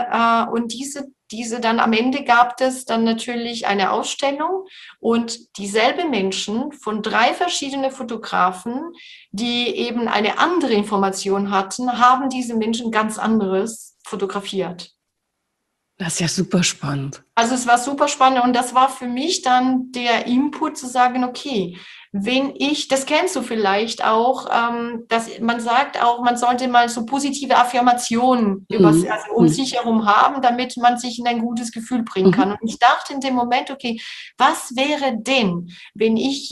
diese dann am Ende gab es dann natürlich eine Ausstellung und dieselben Menschen von 3 verschiedenen Fotografen, die eben eine andere Information hatten, haben diese Menschen ganz anderes fotografiert. Das ist ja super spannend. Also es war super spannend und das war für mich dann der Input zu sagen, okay, das kennst du vielleicht auch, dass man sagt auch, man sollte mal so positive Affirmationen um sich herum haben, damit man sich in ein gutes Gefühl bringen kann. Und ich dachte in dem Moment, okay, was wäre denn, wenn ich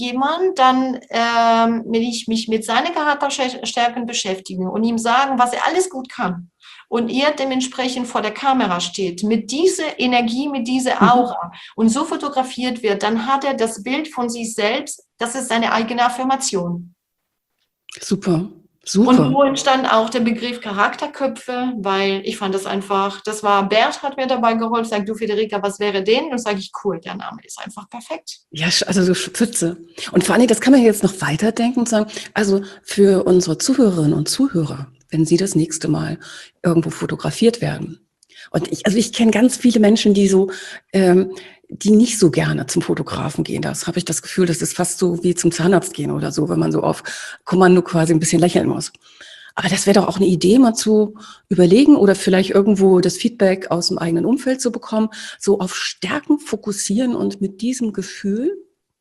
wenn ich mich mit seinen Charakterstärken beschäftige und ihm sagen, was er alles gut kann. Und er dementsprechend vor der Kamera steht, mit dieser Energie, mit dieser Aura und so fotografiert wird, dann hat er das Bild von sich selbst, das ist seine eigene Affirmation. Super. Und so entstand auch der Begriff Charakterköpfe, weil ich fand das einfach, Bert hat mir dabei geholfen, sagt, du Federica, was wäre denn? Und sage ich, cool, der Name ist einfach perfekt. Ja, also so Pfütze. Und vor allem, das kann man jetzt noch weiterdenken und sagen, also für unsere Zuhörerinnen und Zuhörer, wenn sie das nächste Mal irgendwo fotografiert werden. Und ich kenne ganz viele Menschen, die die nicht so gerne zum Fotografen gehen. Das habe ich das Gefühl, das ist fast so wie zum Zahnarzt gehen oder so, wenn man so auf Kommando quasi ein bisschen lächeln muss. Aber das wäre doch auch eine Idee, mal zu überlegen oder vielleicht irgendwo das Feedback aus dem eigenen Umfeld zu bekommen, so auf Stärken fokussieren und mit diesem Gefühl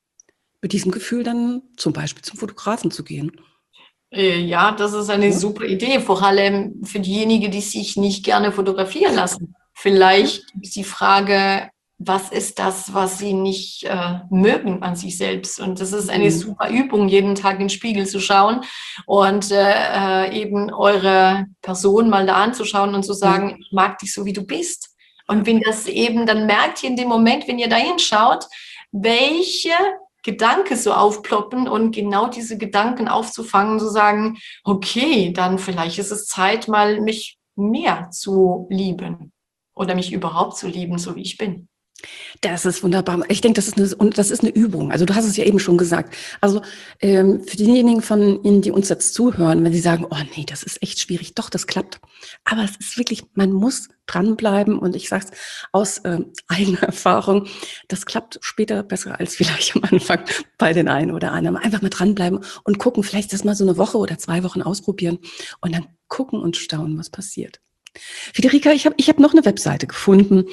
dann zum Beispiel zum Fotografen zu gehen. Ja, das ist eine super Idee, vor allem für diejenigen, die sich nicht gerne fotografieren lassen. Vielleicht ist die Frage, was ist das, was sie nicht mögen an sich selbst? Und das ist eine super Übung, jeden Tag in den Spiegel zu schauen und eben eure Person mal da anzuschauen und zu sagen, ich mag dich so, wie du bist. Und wenn das eben, dann merkt ihr in dem Moment, wenn ihr da hinschaut, welche Gedanken so aufploppen und genau diese Gedanken aufzufangen, zu sagen, okay, dann vielleicht ist es Zeit, mal mich mehr zu lieben oder mich überhaupt zu lieben, so wie ich bin. Das ist wunderbar. Ich denke, das ist eine Übung. Also du hast es ja eben schon gesagt. Also für diejenigen von Ihnen, die uns jetzt zuhören, wenn sie sagen, oh nee, das ist echt schwierig. Doch, das klappt. Aber es ist wirklich, man muss dranbleiben. Und ich sage es aus eigener Erfahrung, das klappt später besser als vielleicht am Anfang bei den einen oder anderen. Einfach mal dranbleiben und gucken, vielleicht das mal so eine Woche oder 2 Wochen ausprobieren und dann gucken und staunen, was passiert. Federica, ich hab noch eine Webseite gefunden,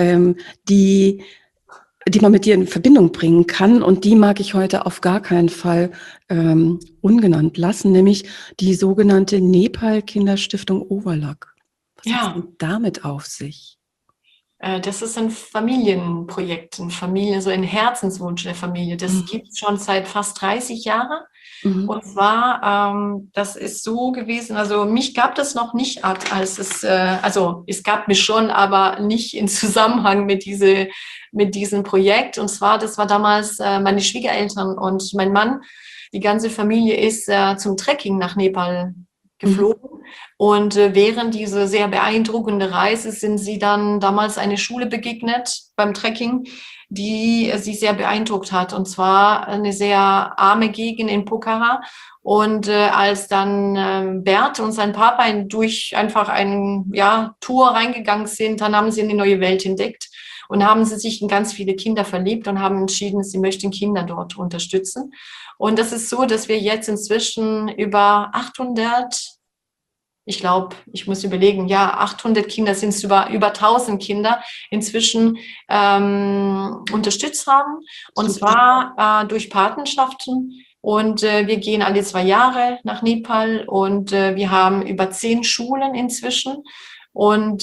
die man mit dir in Verbindung bringen kann. Und die mag ich heute auf gar keinen Fall ungenannt lassen, nämlich die sogenannte Nepal-Kinderstiftung Overlock. Was hat es denn damit auf sich? Das ist ein Familienprojekt, so ein Herzenswunsch der Familie. Das gibt es schon seit fast 30 Jahren. Und zwar, das ist so gewesen, also mich gab das noch nicht, als also es gab mich schon, aber nicht in Zusammenhang mit diesem Projekt. Und zwar, das war damals meine Schwiegereltern und mein Mann. Die ganze Familie ist zum Trekking nach Nepal geflogen. Und während dieser sehr beeindruckenden Reise sind sie dann damals eine Schule begegnet beim Trekking, die sie sehr beeindruckt hat. Und zwar eine sehr arme Gegend in Pokhara. Und als dann Bert und sein Papa durch einfach eine Tour reingegangen sind, dann haben sie eine neue Welt entdeckt und haben sie sich in ganz viele Kinder verliebt und haben entschieden, sie möchten Kinder dort unterstützen. Und das ist so, dass wir jetzt inzwischen über 800, ich glaube, ich muss überlegen, 800 Kinder, sind es über 1000 Kinder inzwischen unterstützt haben. Und zwar durch Patenschaften. Und wir gehen alle 2 Jahre nach Nepal und wir haben über 10 Schulen inzwischen. Und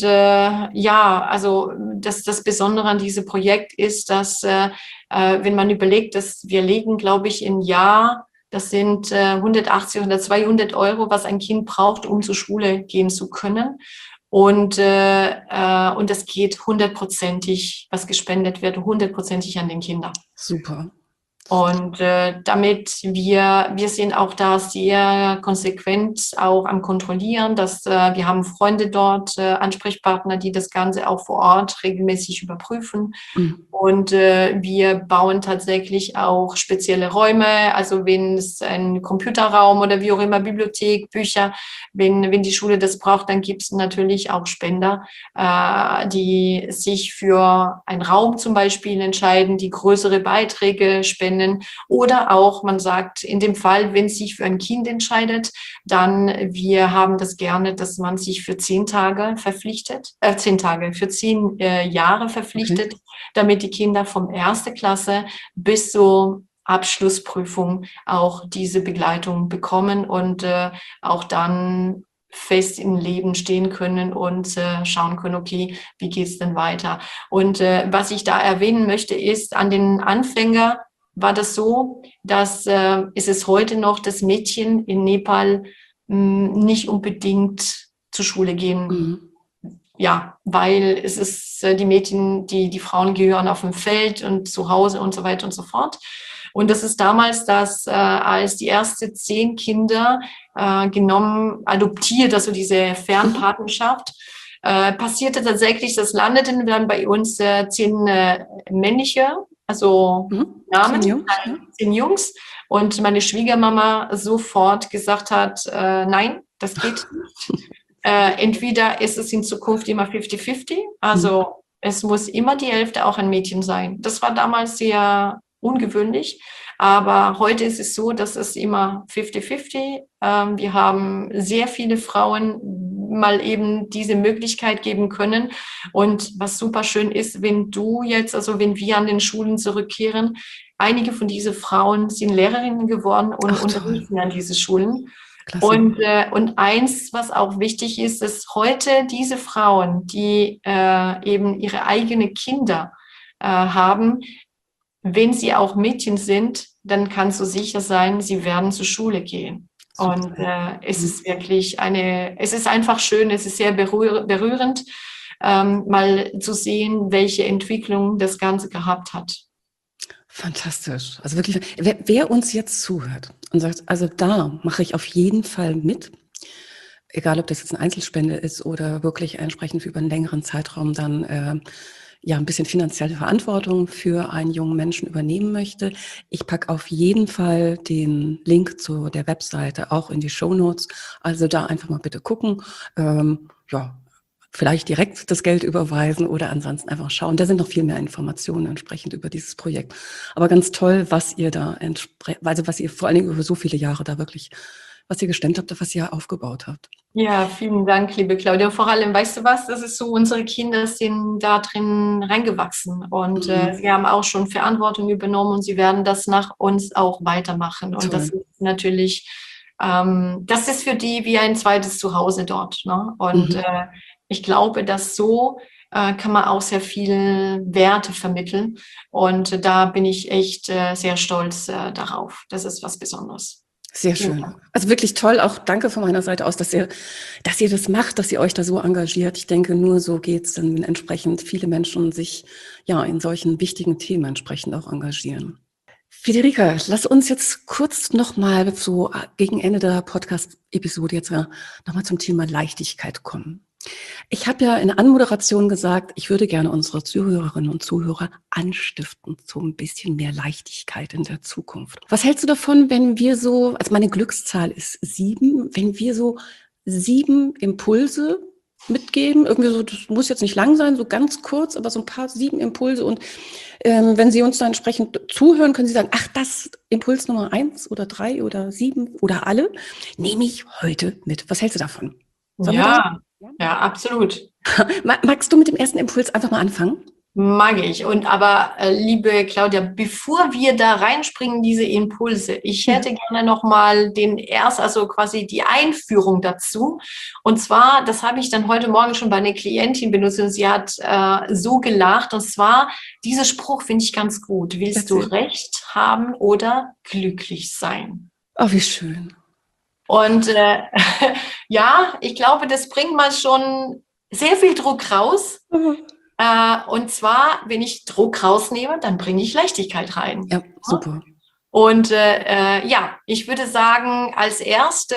also das Besondere an diesem Projekt ist, dass wenn man überlegt, dass wir legen, glaube ich, im Jahr, das sind 180 oder 200 Euro, was ein Kind braucht, um zur Schule gehen zu können. Und das geht 100%, was gespendet wird, 100% an den Kinder. Super. Und damit wir sind auch da sehr konsequent auch am Kontrollieren, dass wir haben Freunde dort, Ansprechpartner, die das Ganze auch vor Ort regelmäßig überprüfen. Und wir bauen tatsächlich auch spezielle Räume, also wenn es ein Computerraum oder wie auch immer, Bibliothek, Bücher, wenn die Schule das braucht, dann gibt es natürlich auch Spender, die sich für einen Raum zum Beispiel entscheiden, die größere Beiträge spenden. Oder auch, man sagt, in dem Fall, wenn sich für ein Kind entscheidet, dann wir haben das gerne, dass man sich für 10 Tage verpflichtet, für 10 Jahre verpflichtet, damit die Kinder von 1. Klasse bis zur Abschlussprüfung auch diese Begleitung bekommen und auch dann fest im Leben stehen können und schauen können, okay, wie geht's denn weiter? Und was ich da erwähnen möchte, ist, an den Anfänger war das so, dass ist es heute noch, dass Mädchen in Nepal nicht unbedingt zur Schule gehen. Ja, weil es ist, die Mädchen, die Frauen gehören auf dem Feld und zu Hause und so weiter und so fort. Und das ist damals, dass als die ersten 10 Kinder adoptiert, also diese Fernpatenschaft, passierte tatsächlich, das landeten dann bei uns 10 männliche, also Namen, 10 Jungs. Und meine Schwiegermama sofort gesagt hat, nein, das geht nicht. Entweder ist es in Zukunft immer 50-50, also es muss immer die Hälfte auch ein Mädchen sein. Das war damals sehr ungewöhnlich, aber heute ist es so, dass es immer 50-50. Wir haben sehr viele Frauen mal eben diese Möglichkeit geben können. Und was super schön ist, wenn wir an den Schulen zurückkehren, einige von diesen Frauen sind Lehrerinnen geworden und unterrichten an diese Schulen. Klasse. Und eins, was auch wichtig ist, dass heute diese Frauen, die eben ihre eigenen Kinder haben, wenn sie auch Mädchen sind, dann kannst du sicher sein, sie werden zur Schule gehen. Super. Und es ist wirklich es ist einfach schön, es ist sehr berührend. mal zu sehen, welche Entwicklung das Ganze gehabt hat. Fantastisch. Also wirklich, wer uns jetzt zuhört und sagt, also da mache ich auf jeden Fall mit, egal ob das jetzt eine Einzelspende ist oder wirklich entsprechend für über einen längeren Zeitraum dann ja ein bisschen finanzielle Verantwortung für einen jungen Menschen übernehmen möchte. Ich packe auf jeden Fall den Link zu der Webseite auch in die Shownotes. Also da einfach mal bitte gucken. Ja, vielleicht direkt das Geld überweisen oder ansonsten einfach schauen. Da sind noch viel mehr Informationen entsprechend über dieses Projekt. Aber ganz toll, was ihr da also was ihr vor allen Dingen über so viele Jahre da wirklich, was ihr gestemmt habt, was ihr aufgebaut habt. Ja, vielen Dank, liebe Claudia. Vor allem, weißt du was, das ist so, unsere Kinder sind da drin reingewachsen und sie haben auch schon Verantwortung übernommen und sie werden das nach uns auch weitermachen. Und das ist natürlich, das ist für die wie ein zweites Zuhause dort. Ne? Und ich glaube, dass so kann man auch sehr viel Werte vermitteln. Und da bin ich echt sehr stolz darauf. Das ist was Besonderes. Sehr schön. Also wirklich toll. Auch danke von meiner Seite aus, dass ihr das macht, dass ihr euch da so engagiert. Ich denke, nur so geht's, dann, wenn entsprechend viele Menschen sich ja in solchen wichtigen Themen entsprechend auch engagieren. Federica, lass uns jetzt kurz nochmal so gegen Ende der Podcast-Episode jetzt nochmal zum Thema Leichtigkeit kommen. Ich habe ja in der Anmoderation gesagt, ich würde gerne unsere Zuhörerinnen und Zuhörer anstiften zu ein bisschen mehr Leichtigkeit in der Zukunft. Was hältst du davon, wenn wir so, also meine Glückszahl ist 7, wenn wir so 7 Impulse mitgeben, irgendwie so, das muss jetzt nicht lang sein, so ganz kurz, aber so ein paar 7 Impulse und wenn Sie uns dann entsprechend zuhören, können Sie sagen, ach, das Impuls Nummer 1 oder 3 oder 7 oder alle, nehme ich heute mit. Was hältst du davon? Ja, absolut. Magst du mit dem ersten Impuls einfach mal anfangen? Mag ich. Und aber, liebe Claudia, bevor wir da reinspringen, diese Impulse, ich hätte gerne nochmal also quasi die Einführung dazu. Und zwar, das habe ich dann heute Morgen schon bei einer Klientin benutzt und sie hat so gelacht. Und zwar, dieser Spruch finde ich ganz gut. Willst du Recht haben oder glücklich sein? Oh, wie schön. Und ja, ich glaube, das bringt mal schon sehr viel Druck raus. Und zwar, wenn ich Druck rausnehme, dann bringe ich Leichtigkeit rein. Ja, super. Und ja, ich würde sagen, als Erste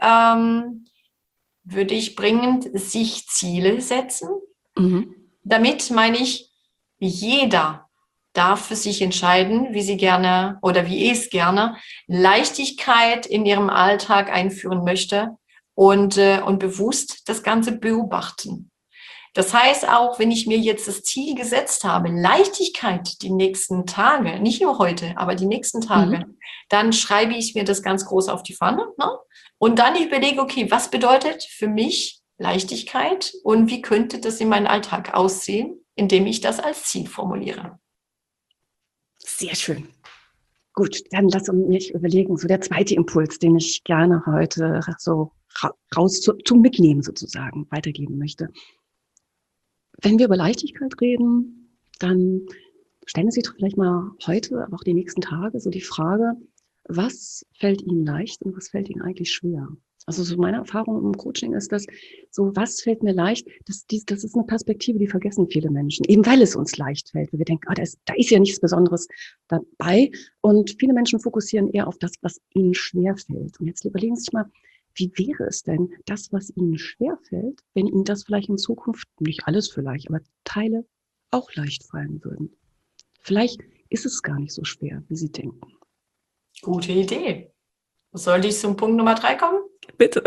würde ich bringen, sich Ziele setzen. Damit meine ich, jeder darf für sich entscheiden, wie sie gerne oder wie es gerne Leichtigkeit in ihrem Alltag einführen möchte und bewusst das Ganze beobachten. Das heißt auch, wenn ich mir jetzt das Ziel gesetzt habe, Leichtigkeit die nächsten Tage, nicht nur heute, aber die nächsten Tage, dann schreibe ich mir das ganz groß auf die Pfanne, ne? Und dann überlege, okay, was bedeutet für mich Leichtigkeit und wie könnte das in meinem Alltag aussehen, indem ich das als Ziel formuliere. Sehr schön. Gut, dann lass uns mich überlegen, so der zweite Impuls, den ich gerne heute so raus zum Mitnehmen sozusagen weitergeben möchte. Wenn wir über Leichtigkeit reden, dann stellen Sie sich doch vielleicht mal heute, aber auch die nächsten Tage so die Frage, was fällt Ihnen leicht und was fällt Ihnen eigentlich schwer? Also so meine Erfahrung im Coaching ist, dass so, was fällt mir leicht, das ist eine Perspektive, die vergessen viele Menschen, eben weil es uns leicht fällt, weil wir denken, da ist ja nichts Besonderes dabei und viele Menschen fokussieren eher auf das, was ihnen schwer fällt. Und jetzt überlegen Sie sich mal, wie wäre es denn, das, was Ihnen schwerfällt, wenn Ihnen das vielleicht in Zukunft, nicht alles vielleicht, aber Teile auch leicht fallen würden? Vielleicht ist es gar nicht so schwer, wie Sie denken. Gute Idee. Soll ich zum Punkt Nummer 3 kommen? Bitte.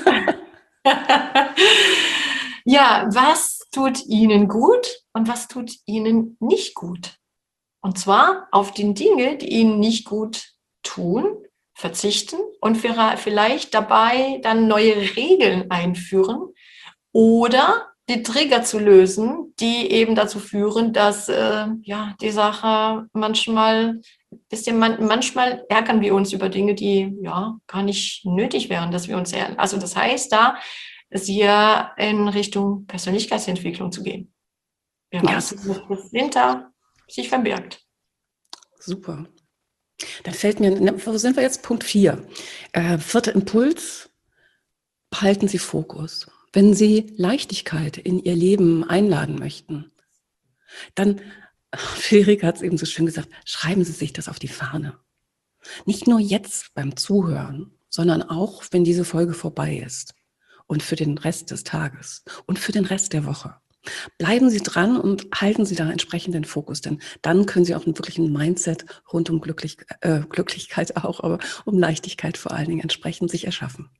Ja, was tut Ihnen gut und was tut Ihnen nicht gut? Und zwar auf die Dinge, die Ihnen nicht gut tun, verzichten und vielleicht dabei dann neue Regeln einführen oder die Trigger zu lösen, die eben dazu führen, dass die Sache manchmal ärgern wir uns über Dinge, die gar nicht nötig wären, dass wir uns ärgern. Also das heißt, da sehr in Richtung Persönlichkeitsentwicklung zu gehen. Wer weiß, was hinter sich verbirgt. Super. Dann fällt mir, wo sind wir jetzt? Punkt 4. Vierter Impuls, behalten Sie Fokus. Wenn Sie Leichtigkeit in Ihr Leben einladen möchten, dann, Friederike hat es eben so schön gesagt, schreiben Sie sich das auf die Fahne. Nicht nur jetzt beim Zuhören, sondern auch, wenn diese Folge vorbei ist und für den Rest des Tages und für den Rest der Woche. Bleiben Sie dran und halten Sie da entsprechend den Fokus, denn dann können Sie auch einen wirklichen Mindset rund um Glücklichkeit auch, aber um Leichtigkeit vor allen Dingen entsprechend sich erschaffen.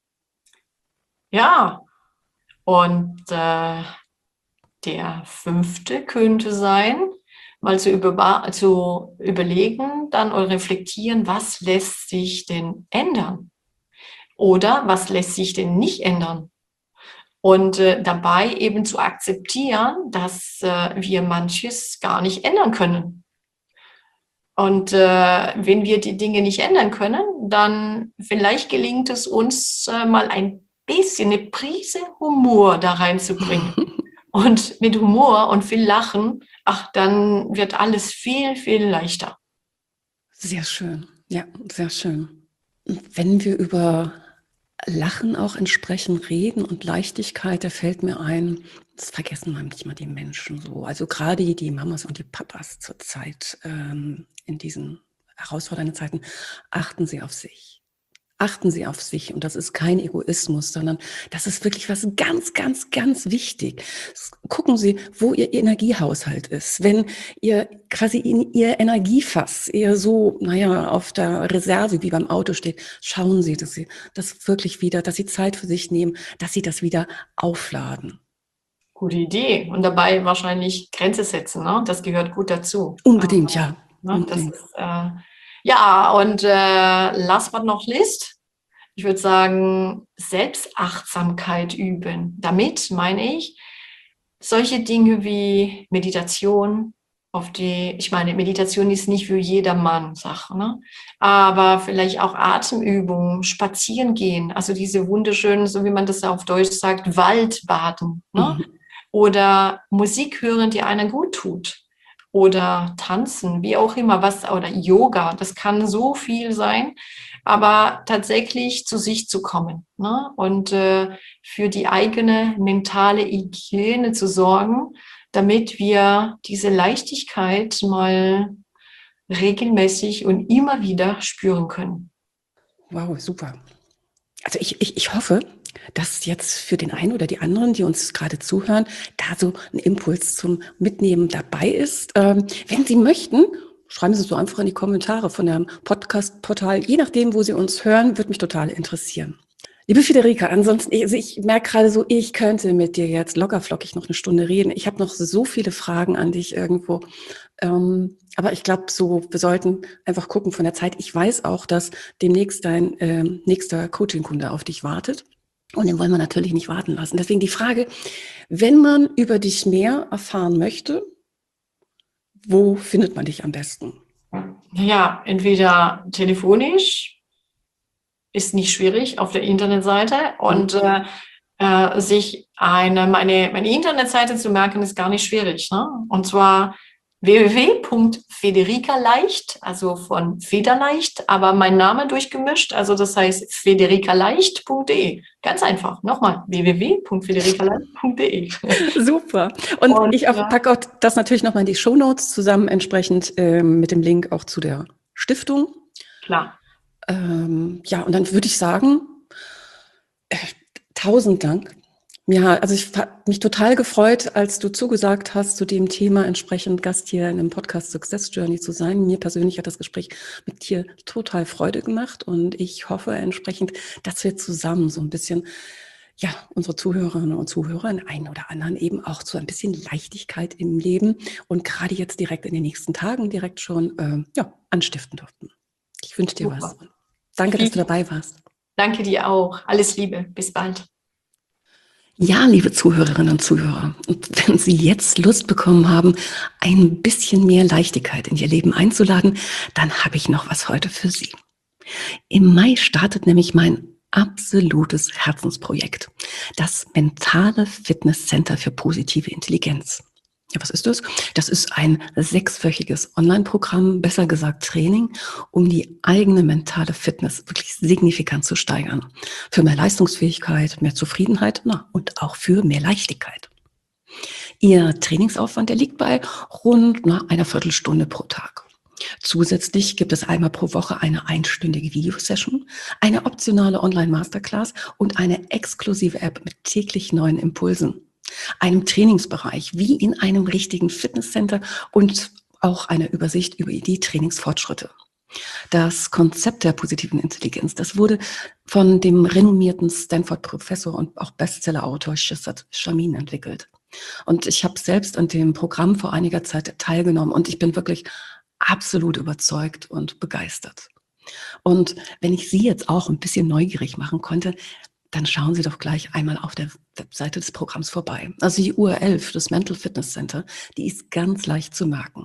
Ja, und der 5. könnte sein, mal zu überlegen, dann oder reflektieren, was lässt sich denn ändern? Oder was lässt sich denn nicht ändern? Und dabei eben zu akzeptieren, dass wir manches gar nicht ändern können. Und wenn wir die Dinge nicht ändern können, dann vielleicht gelingt es uns mal ein bisschen, eine Prise Humor da reinzubringen. Und mit Humor und viel Lachen, dann wird alles viel, viel leichter. Sehr schön, ja, sehr schön. Wenn wir über Lachen auch entsprechend reden und Leichtigkeit, da fällt mir ein, das vergessen manchmal die Menschen so. Also gerade die Mamas und die Papas zurzeit in diesen herausfordernden Zeiten, achten Sie auf sich. Achten Sie auf sich und das ist kein Egoismus, sondern das ist wirklich was ganz, ganz, ganz wichtig. Gucken Sie, wo Ihr Energiehaushalt ist. Wenn ihr quasi in Ihr Energiefass eher so, auf der Reserve wie beim Auto steht, schauen Sie, dass Sie das wirklich wieder, dass Sie Zeit für sich nehmen, dass Sie das wieder aufladen. Gute Idee. Und dabei wahrscheinlich Grenze setzen, ne? Das gehört gut dazu. Unbedingt, ja. Ne? Unbedingt. Das ist, ja, und last but not least, ich würde sagen, Selbstachtsamkeit üben. Damit meine ich solche Dinge wie Meditation, ich meine, Meditation ist nicht für jedermann Sache, ne? Aber vielleicht auch Atemübungen, spazieren gehen, also diese wunderschönen, so wie man das auf Deutsch sagt, Waldbaden, ne? Mhm. Oder Musik hören, die einem gut tut. Oder tanzen, wie auch immer, oder Yoga, das kann so viel sein, aber tatsächlich zu sich zu kommen, ne? Und für die eigene mentale Hygiene zu sorgen, damit wir diese Leichtigkeit mal regelmäßig und immer wieder spüren können. Wow, super. Also ich hoffe, dass jetzt für den einen oder die anderen, die uns gerade zuhören, da so ein Impuls zum Mitnehmen dabei ist. Wenn Sie möchten, schreiben Sie es so einfach in die Kommentare von dem Podcast-Portal. Je nachdem, wo Sie uns hören, würde mich total interessieren. Liebe Friederike, ansonsten, also ich merke gerade so, ich könnte mit dir jetzt lockerflockig noch eine Stunde reden. Ich habe noch so viele Fragen an dich irgendwo. Aber ich glaube, wir sollten einfach gucken von der Zeit. Ich weiß auch, dass demnächst dein nächster Coaching-Kunde auf dich wartet. Und den wollen wir natürlich nicht warten lassen. Deswegen die Frage, wenn man über dich mehr erfahren möchte, wo findet man dich am besten? Ja, entweder telefonisch, ist nicht schwierig, auf der Internetseite. Und sich meine Internetseite zu merken, ist gar nicht schwierig, ne? Und zwar www.federikaleicht, also von Federleicht, aber mein Name durchgemischt, also das heißt federikaleicht.de. Ganz einfach. Nochmal, www.federikaleicht.de. Super. Und ich packe auch das natürlich nochmal in die Shownotes zusammen, entsprechend mit dem Link auch zu der Stiftung. Klar. Ja, und dann würde ich sagen, 1000 Dank. Ja, also ich habe mich total gefreut, als du zugesagt hast, zu dem Thema entsprechend Gast hier in einem Podcast Success Journey zu sein. Mir persönlich hat das Gespräch mit dir total Freude gemacht und ich hoffe entsprechend, dass wir zusammen so ein bisschen, ja, unsere Zuhörerinnen und Zuhörer in einen oder anderen eben auch zu ein bisschen Leichtigkeit im Leben und gerade jetzt direkt in den nächsten Tagen direkt schon, anstiften durften. Ich wünsche dir was. Danke, dass du dabei warst. Danke dir auch. Alles Liebe. Bis bald. Ja, liebe Zuhörerinnen und Zuhörer, und wenn Sie jetzt Lust bekommen haben, ein bisschen mehr Leichtigkeit in Ihr Leben einzuladen, dann habe ich noch was heute für Sie. Im Mai startet nämlich mein absolutes Herzensprojekt, das Mentale Fitness Center für positive Intelligenz. Ja, was ist das? Das ist ein 6-wöchiges Online-Programm, besser gesagt Training, um die eigene mentale Fitness wirklich signifikant zu steigern. Für mehr Leistungsfähigkeit, mehr Zufriedenheit, und auch für mehr Leichtigkeit. Ihr Trainingsaufwand, der liegt bei rund einer Viertelstunde pro Tag. Zusätzlich gibt es einmal pro Woche eine einstündige Videosession, eine optionale Online-Masterclass und eine exklusive App mit täglich neuen Impulsen, einem Trainingsbereich wie in einem richtigen Fitnesscenter und auch eine Übersicht über die Trainingsfortschritte. Das Konzept der positiven Intelligenz, das wurde von dem renommierten Stanford-Professor und auch Bestseller-Autor Shizad Shamin entwickelt. Und ich habe selbst an dem Programm vor einiger Zeit teilgenommen und ich bin wirklich absolut überzeugt und begeistert. Und wenn ich Sie jetzt auch ein bisschen neugierig machen konnte, dann schauen Sie doch gleich einmal auf der Webseite des Programms vorbei. Also die URL für das Mental Fitness Center, die ist ganz leicht zu merken.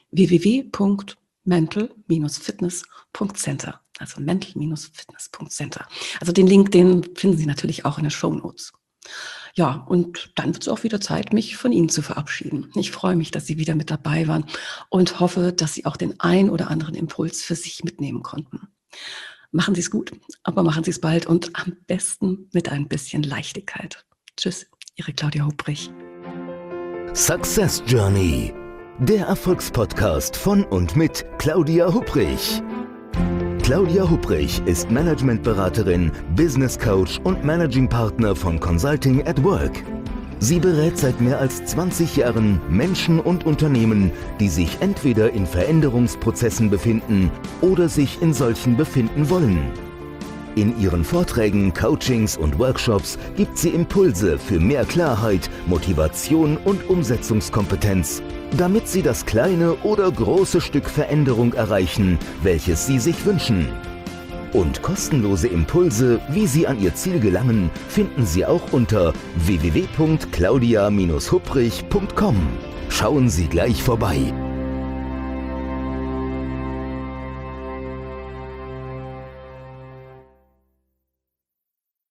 www.mental-fitness.center, also mental-fitness.center. Also den Link, den finden Sie natürlich auch in den Shownotes. Ja, und dann wird es auch wieder Zeit, mich von Ihnen zu verabschieden. Ich freue mich, dass Sie wieder mit dabei waren und hoffe, dass Sie auch den ein oder anderen Impuls für sich mitnehmen konnten. Machen Sie es gut, aber machen Sie es bald und am besten mit ein bisschen Leichtigkeit. Tschüss, Ihre Claudia Hupprich. Success Journey, der Erfolgspodcast von und mit Claudia Hupprich. Claudia Hupprich ist Managementberaterin, Business Coach und Managing Partner von Consulting at Work. Sie berät seit mehr als 20 Jahren Menschen und Unternehmen, die sich entweder in Veränderungsprozessen befinden oder sich in solchen befinden wollen. In ihren Vorträgen, Coachings und Workshops gibt sie Impulse für mehr Klarheit, Motivation und Umsetzungskompetenz, damit sie das kleine oder große Stück Veränderung erreichen, welches sie sich wünschen. Und kostenlose Impulse, wie Sie an Ihr Ziel gelangen, finden Sie auch unter www.claudia-hupprich.com. Schauen Sie gleich vorbei.